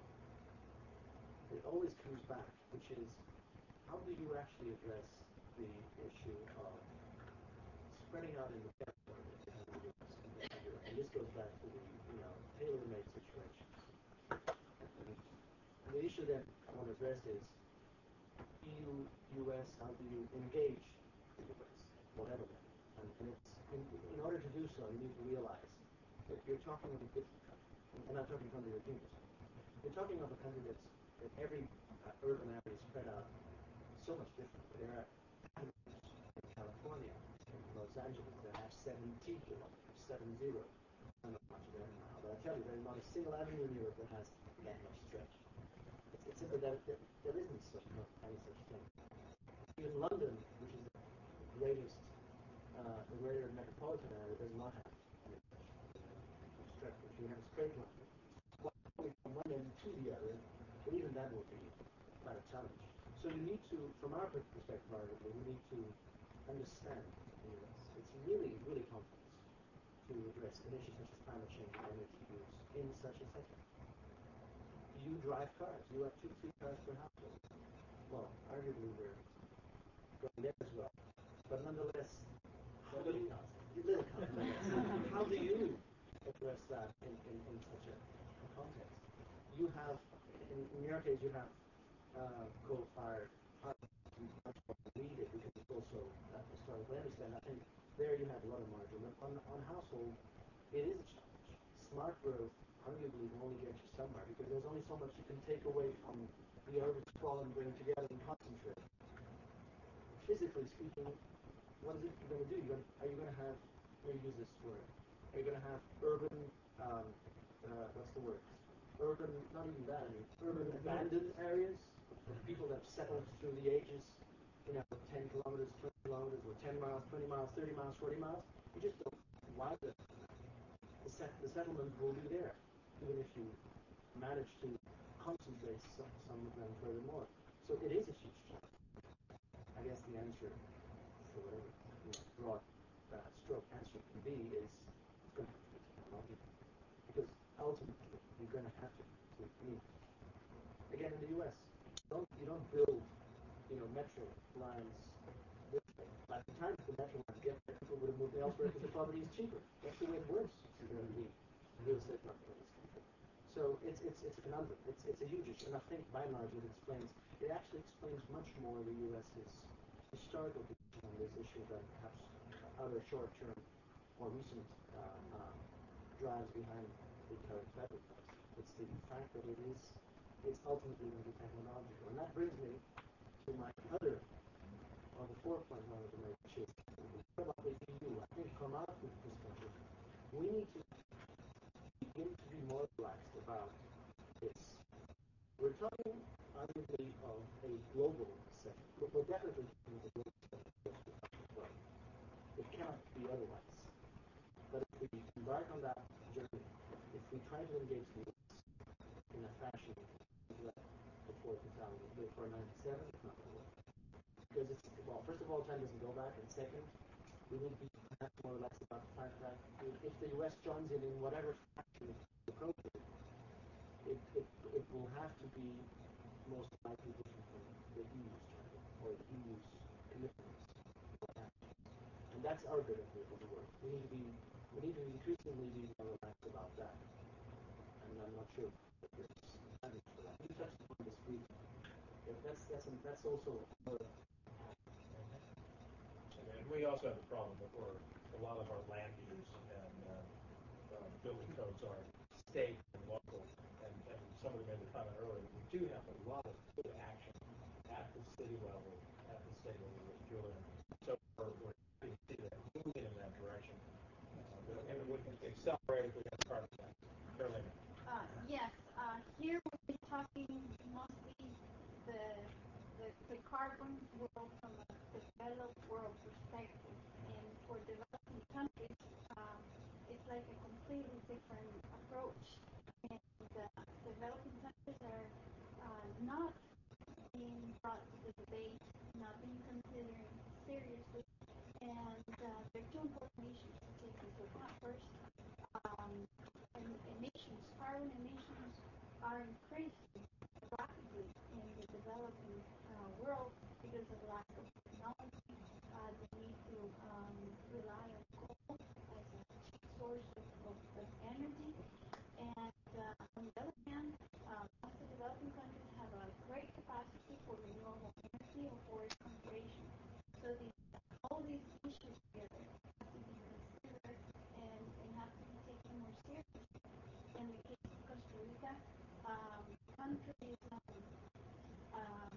it always comes back, which is, how do you actually address the issue of spreading out in the territory that you have in the U S compared to Europe? And this goes back to the, you know, tailor-made situation. And the issue that I want to address is E U, U S, how do you engage the U S, whatever that is. And, and it's, in, in order to do so, you need to realize that you're talking of a different country. And I'm talking from the European perspective. You're talking of a country that's, that every uh, urban area is spread out so much different. There are in California, in Los Angeles, that have seventy kilometers, seven zero. I don't know much there now, but I tell you, there's not a single avenue in Europe that has that much stretch. It's, it's simply that there, there isn't such no, any such thing. Even London, which is the greatest, uh, the greater metropolitan area, does not have any such stretch. If you have a straight line, from one end to the other, but even that will be quite a challenge. So you need to, from our perspective, arguably, we need to understand the U S. It's really, really complex to address an issue such as climate change and energy use in such a setting. You drive cars. You have two, three cars per household. Well, arguably we're going there as well. But nonetheless, how do you, little cars, how do you address that in, in, in such a, a context? You have, in, in your case, you have uh, coal-fired power much more needed because it's also uh, historically. I understand. I think there you have a lot of margin. But on, on household, it is a challenge. Smart growth arguably will only get you somewhere because there's only so much you can take away from the urban sprawl and bring together and concentrate. Physically speaking, what is it you're going to do? You're going to, are you going to have, let me use this word, are you going to have urban, um, uh, what's the word? Urban, not even that, I mean, urban abandoned areas of people that have settled through the ages, you know, ten kilometers, twenty kilometers, or ten miles, twenty miles, thirty miles, forty miles. You just don't, why the, the, set, the settlement will be there, even if you manage to concentrate some, some of them furthermore. So it is a huge challenge. I guess the answer, for whatever you know, broad uh, stroke answer can be, is it's going to have to be technology. Because ultimately, you're going to have to, to I mean, again, in the U S, don't, you don't build, you know, metro lines this way. By the time the metro lines get there, people would have moved elsewhere because the property is cheaper. That's the way it works in the real estate market in this country. So it's it's it's a conundrum. It's it's a huge issue, and I think by and large it explains. It actually explains much more the U S's historical position on this issue than perhaps other short-term or recent uh, uh, drives behind the current federal policy. It's the fact that it is it's ultimately going to be technological, and that brings me to my other, or the fourth point I wanted to make, which is what about the E U? I think from our perspective, we need to begin to be more relaxed about this. We're talking arguably of a global setting. We're definitely talking of a global setting. It cannot be otherwise. But if we embark on that journey, if we try to engage the U S in a fashion that before two thousand, before ninety-seven, it's not going to work. Because it's, well, first of all, time doesn't go back, and second, we need to be more or less about the fact that if the U S joins in in whatever fashion is appropriate, it, it, it will have to be most likely different from the E U's target or the E U's commitments. And that's our bit of the, of the work. We need to be we need to increasingly be more relaxed about that. And I'm not sure if there's standards for that. You touched upon this briefly. Yeah, that's that's that's also another. And we also have a problem that we're, a lot of our land use and uh, uh, building codes are state and local. And, and somebody made the comment earlier that we do have a lot of good action at the city level, at the state level with Julian. So we're, we're happy to see that moving in that direction. Uh, and it would accelerate if we got part of that. Carolina. Uh, yes, uh, here we're talking mostly the, the the carbon world from a developed world perspective, and for developing countries, um, it's like a completely different approach. And uh, developing countries are uh, not being brought to the debate, not being considered seriously, and uh, there are two important issues to take into account. First, um, emissions, carbon emissions are increasing rapidly in the developing uh, world because of lack of technology. Uh, they need to um, rely on coal as a cheap source of, of, of energy. And uh, on the other hand, uh, most of the developing countries have a great capacity for renewable energy or forest conservation. So these, all these issues together have to be considered and, and have to be taken more seriously. In the case of Costa Rica, um, country is um, um,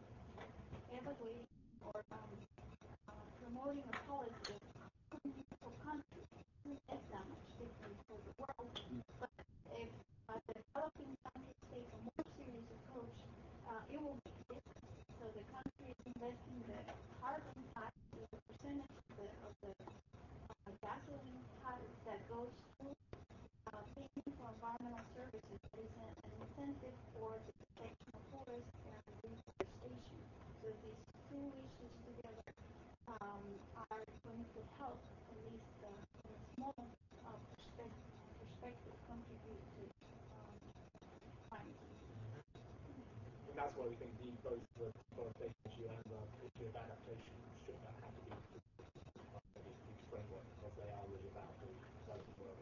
evaluating or um, uh, promoting a policy of for countries. It's that much different for the world. But if uh, the developing countries take a more serious approach, uh, it will be different. So the country is investing the carbon tax, the percentage of the, of the uh, gasoline tax that goes through Uh, paying for environmental services is an, an incentive for the protection of forests and reforestation. So these two issues together um, are going to help, at least uh, in a small uh, perspective, perspective, contribute to um, climate change. And that's why we think the both the deforestation issue and the issue of adaptation should not have to be each framework, because they are really about the developing world.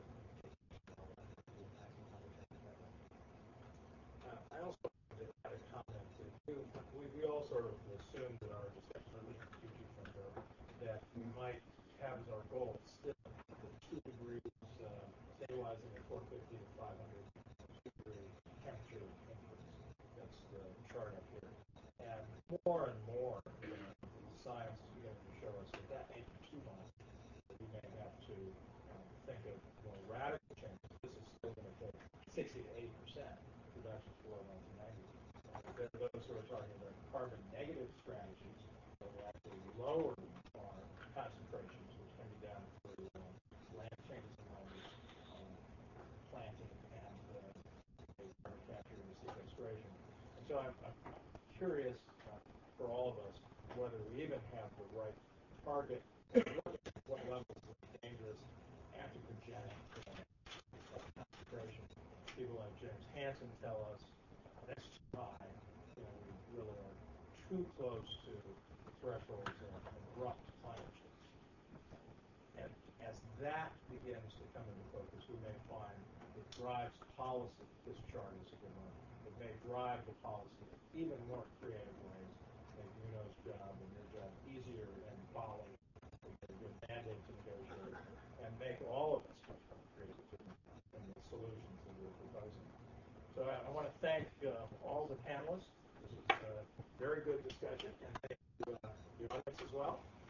Uh, I also had a comment that we, we all sort of assumed in our discussion of the future center that we might have as our goal still the two degrees uh, stabilizing at four fifty to five hundred degree temperature increase. That's the chart up here. And more and more, you know, science is beginning to show us that that may be too much. We may have to um, think of more radical changes. This is still going to take sixty to eighty percent reductions below nineteen ninety. There are those who are talking about carbon negative strategies that will actually lower our concentrations, which can be done through um, land changes in land use, um, planting, and uh, carbon capture and sequestration. And so I'm, I'm curious uh, for all of us whether we even have the right target, what levels of dangerous anthropogenic uh, concentration. People like James Hansen tell us that's too high. You know, we really are too close to thresholds of abrupt climate change. And as that begins to come into focus, we may find it drives policy. This chart is a good one. It may drive the policy in even more creative ways, make Nuno's job and your job easier in Bali, a good mandate to negotiate, and make all of us much more creative in the solutions that we're proposing. So I, I want to thank uh, all the panelists. This was a very good discussion, and thank you, uh, the audience as well.